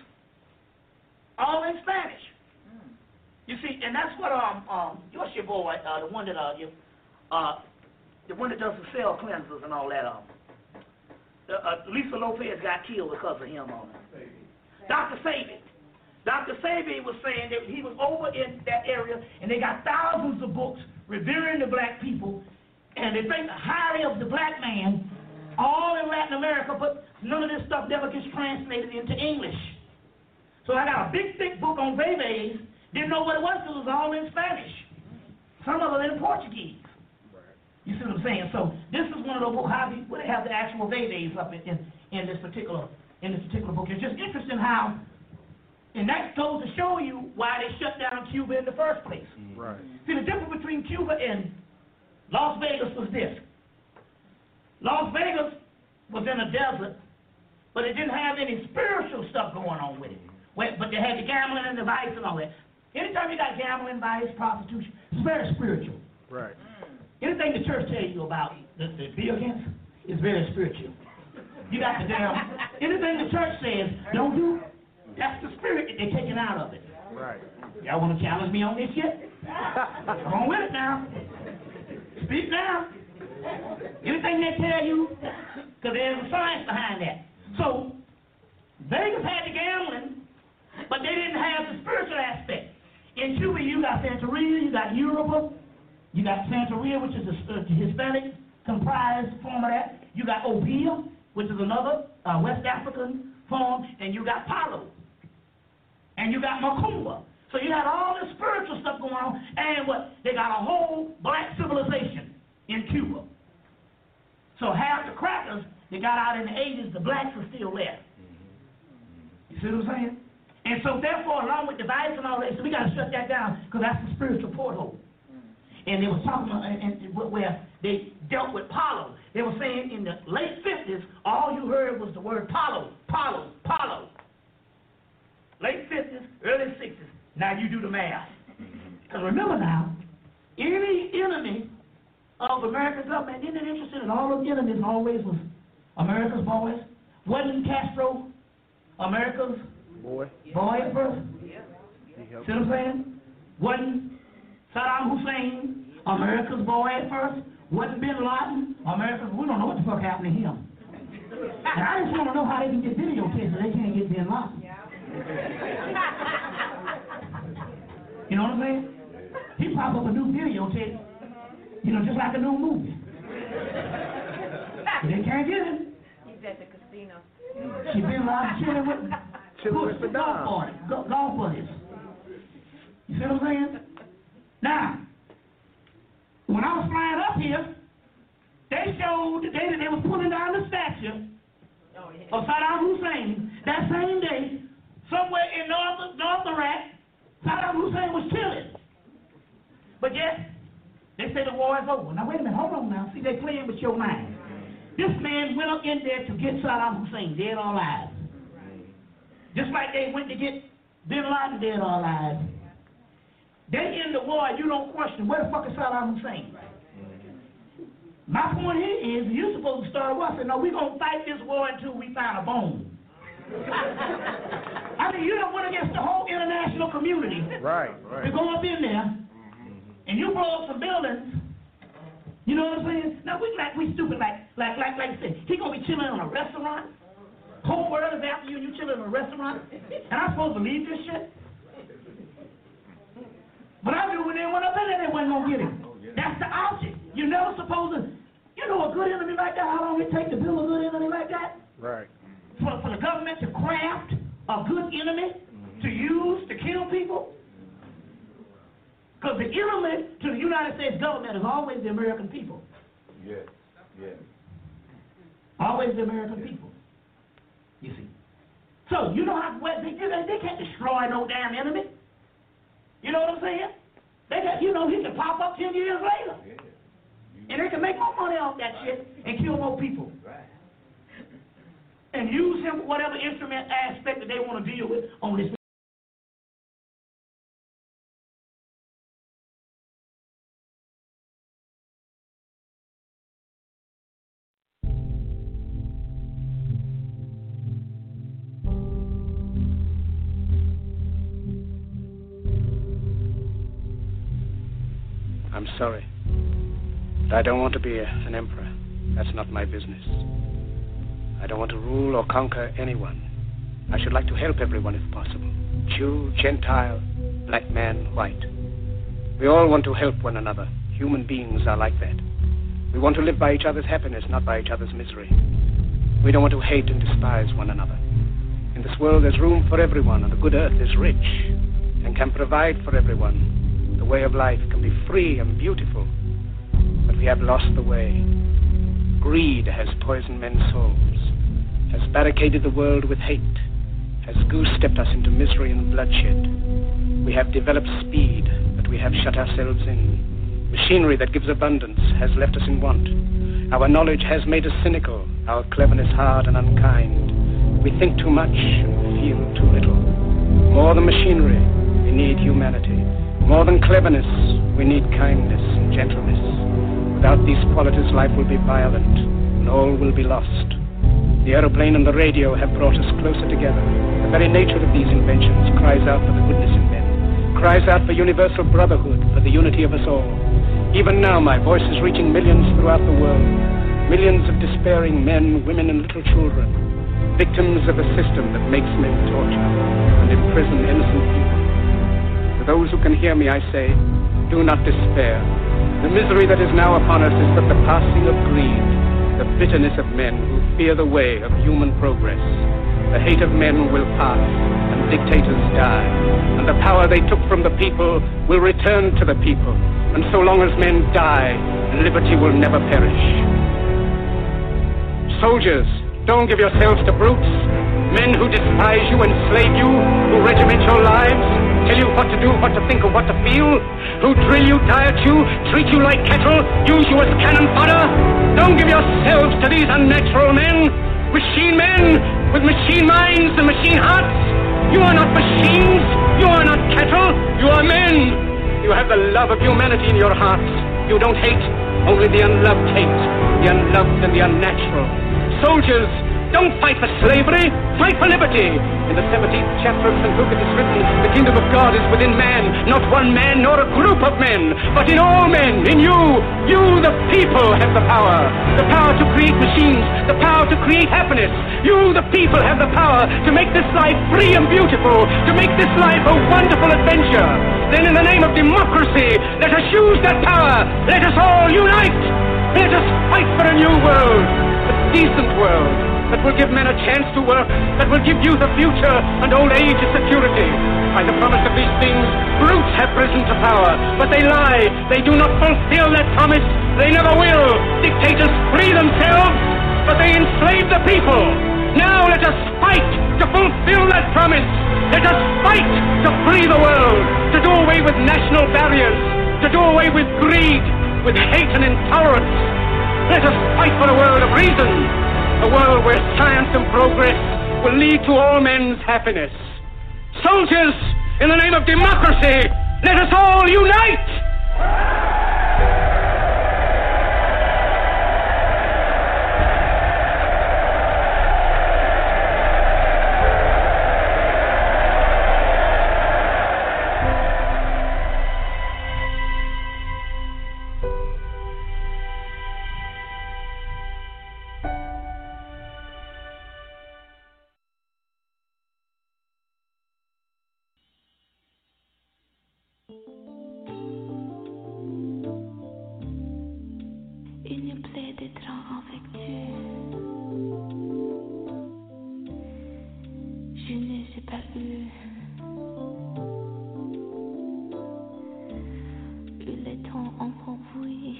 all in Spanish. You see, and that's what what's your boy, the one that the one that does the cell cleansers and all that. Lisa Lopez got killed because of him. Dr. Sabi. Dr. Sabi was saying that he was over in that area, and they got thousands of books revering the black people, and they think highly of the black man, all in Latin America, but none of this stuff never gets translated into English. So I got a big, thick book on bebes. Didn't know what it was because it was all in Spanish. Some of it in Portuguese. You see what I'm saying? So this is one of those books where they have the actual bebes up in this particular book. It's just interesting how, and that goes to show you why they shut down Cuba in the first place. Right. See, the difference between Cuba and Las Vegas was this. Las Vegas was in a desert, but it didn't have any spiritual stuff going on with it. But they had the gambling and the vice and all that. Anytime you got gambling, vice, prostitution, it's very spiritual. Right. Anything the church tells you about the be against is very spiritual. You got the anything the church says, don't do, that's the spirit that they're taking out of it. Right. Y'all want to challenge me on this yet? Come on with it now. Speak now. Anything they tell you, because there's a science behind that. So, Vegas had the gambling, but they didn't have the spiritual aspect. In Cuba, you got Santeria, you got Yoruba, you got Santeria, which is the Hispanic comprised form of that. You got Obeah, which is another West African form, and you got Palo. And you got Macumba. So you had all this spiritual stuff going on, and what? They got a whole black civilization in Cuba. So half the crackers that got out in the 80s, the blacks are still there. You see what I'm saying? And so therefore, along with the vice and all that, so we got to shut that down because that's the spiritual porthole. And they were talking about, where they dealt with Palo. They were saying in the late 50s, all you heard was the word Palo, Palo, Palo. Late 50s, early 60s. Now you do the math. Because remember now, any enemy of American government, isn't it interesting that all of the enemies always was America's boys? Wasn't Castro America's boy at first? See what I'm saying? Wasn't Saddam Hussein America's boy at first? wasn't Bin Laden, America, we don't know what the fuck happened to him. And I just want to know how they can get videotapes and they can't get Bin Laden. You know what I'm saying? He pop up a new videotape, you know, just like a new movie. They can't get him. He's at the casino. She Bin Laden chilling with the dog. Golf buddies. You see what I'm saying? Now, when I was flying up here, they showed the day that they was pulling down the statue of Saddam Hussein. That same day, somewhere in North Iraq, Saddam Hussein was killing. But yet, they say the war is over. Now, wait a minute. Hold on now. See, they playing with your mind. This man went up in there to get Saddam Hussein dead or alive. Just like they went to get Bin Laden dead or alive. They in the war, you don't question, where the fuck is Saddam Hussein? My point here is, you're supposed to start a war. I said, no, we're going to fight this war until we find a bone. I mean, you don't went against the whole international community. Right. To go up in there, and you blow up some buildings. You know what I'm saying? Now, we stupid, like you said, he going to be chilling in a restaurant? Whole world is after you and you chilling in a restaurant? And I'm supposed to believe this shit? But I knew when they went up in there, they wasn't going to get him. That's the object. You're never supposed to, you know, a good enemy like that, how long it take to build a good enemy like that? Right. For the government to craft a good enemy to use to kill people? Because the enemy to the United States government is always the American people. Yes. Always the American people. You see. So, you know how they can't destroy no damn enemy. You know what I'm saying? They got, you know, he can pop up 10 years later. And they can make more money off that shit and kill more people. And use him for whatever instrument aspect that they want to deal with on this. I'm sorry. But I don't want to be an emperor. That's not my business. I don't want to rule or conquer anyone. I should like to help everyone if possible. Jew, Gentile, black man, white. We all want to help one another. Human beings are like that. We want to live by each other's happiness, not by each other's misery. We don't want to hate and despise one another. In this world there's room for everyone, and the good earth is rich and can provide for everyone. The way of life can be free and beautiful, but we have lost the way. Greed has poisoned men's souls, has barricaded the world with hate, has goose-stepped us into misery and bloodshed. We have developed speed, but we have shut ourselves in. Machinery that gives abundance has left us in want. Our knowledge has made us cynical, our cleverness hard and unkind. We think too much and feel too little. More than machinery, we need humanity. More than cleverness, we need kindness and gentleness. Without these qualities, life will be violent, and all will be lost. The aeroplane and the radio have brought us closer together. The very nature of these inventions cries out for the goodness in men, cries out for universal brotherhood, for the unity of us all. Even now, my voice is reaching millions throughout the world, millions of despairing men, women, and little children, victims of a system that makes men torture and imprison innocent people. To those who can hear me, I say, do not despair. The misery that is now upon us is but the passing of greed, the bitterness of men who fear the way of human progress. The hate of men will pass, and dictators die, and the power they took from the people will return to the people, and so long as men die, liberty will never perish. Soldiers, don't give yourselves to brutes, men who despise you, enslave you, who regiment your lives, tell you what to do, what to think, or what to feel, who drill you, diet you, treat you like cattle, use you as cannon fodder. Don't give yourselves to these unnatural men, machine men with machine minds and machine hearts. You are not machines, you are not cattle, you are men. You have the love of humanity in your hearts. You don't hate, only the unloved hate, the unloved and the unnatural. Soldiers, Don't fight for slavery, fight for liberty. In the 17th chapter of St. Luke it is written, the kingdom of God is within man, not one man nor a group of men, but in all men, in you. You, the people, have the power to create machines, the power to create happiness. You, the people, have the power to make this life free and beautiful, to make this life a wonderful adventure. Then in the name of democracy, let us use that power. Let us all unite. Let us fight for a new world, a decent world, that will give men a chance to work, that will give youth a future and old age a security. By the promise of these things, brutes have risen to power, but they lie. They do not fulfill that promise. They never will. Dictators free themselves, but they enslave the people. Now let us fight to fulfill that promise. Let us fight to free the world, to do away with national barriers, to do away with greed, with hate and intolerance. Let us fight for a world of reason, a world where science and progress will lead to all men's happiness. Soldiers, in the name of democracy, let us all unite! Il nous plaît d'être avec Dieu. Je ne sais pas où le temps encore oui.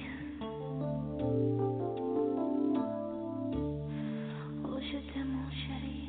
Oh, je t'aime, mon chéri.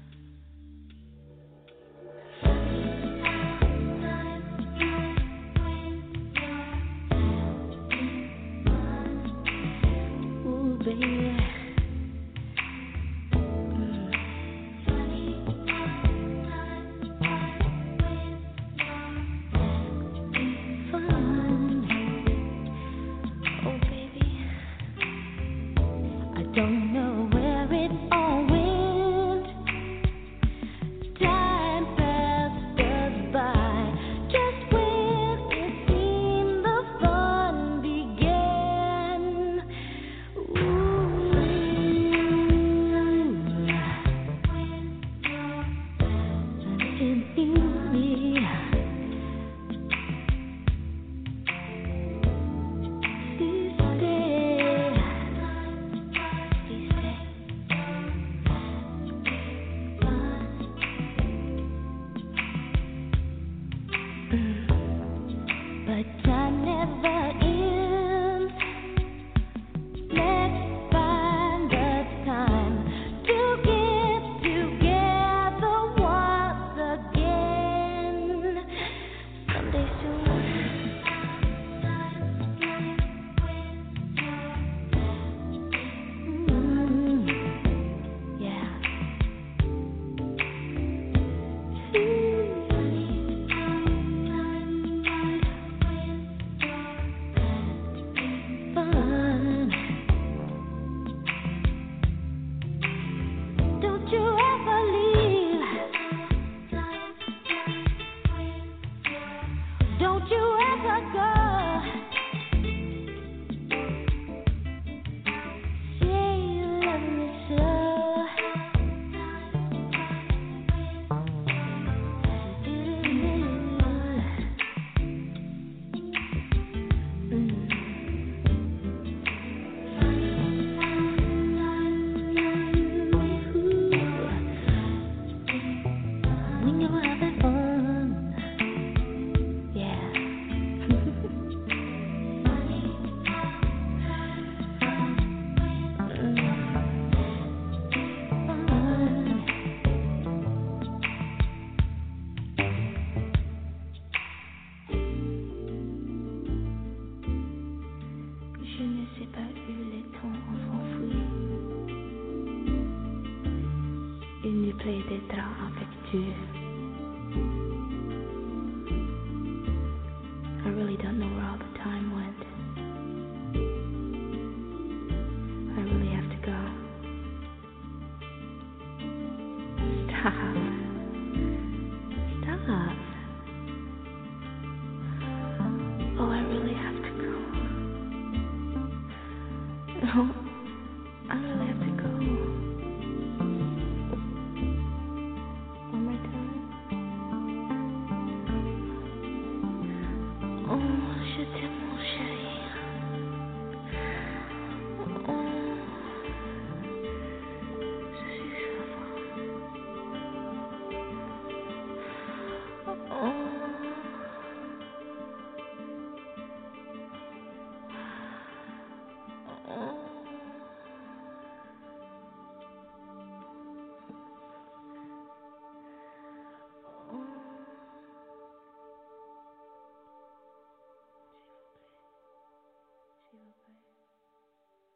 I really don't know where all the time went. I really have to go. baby.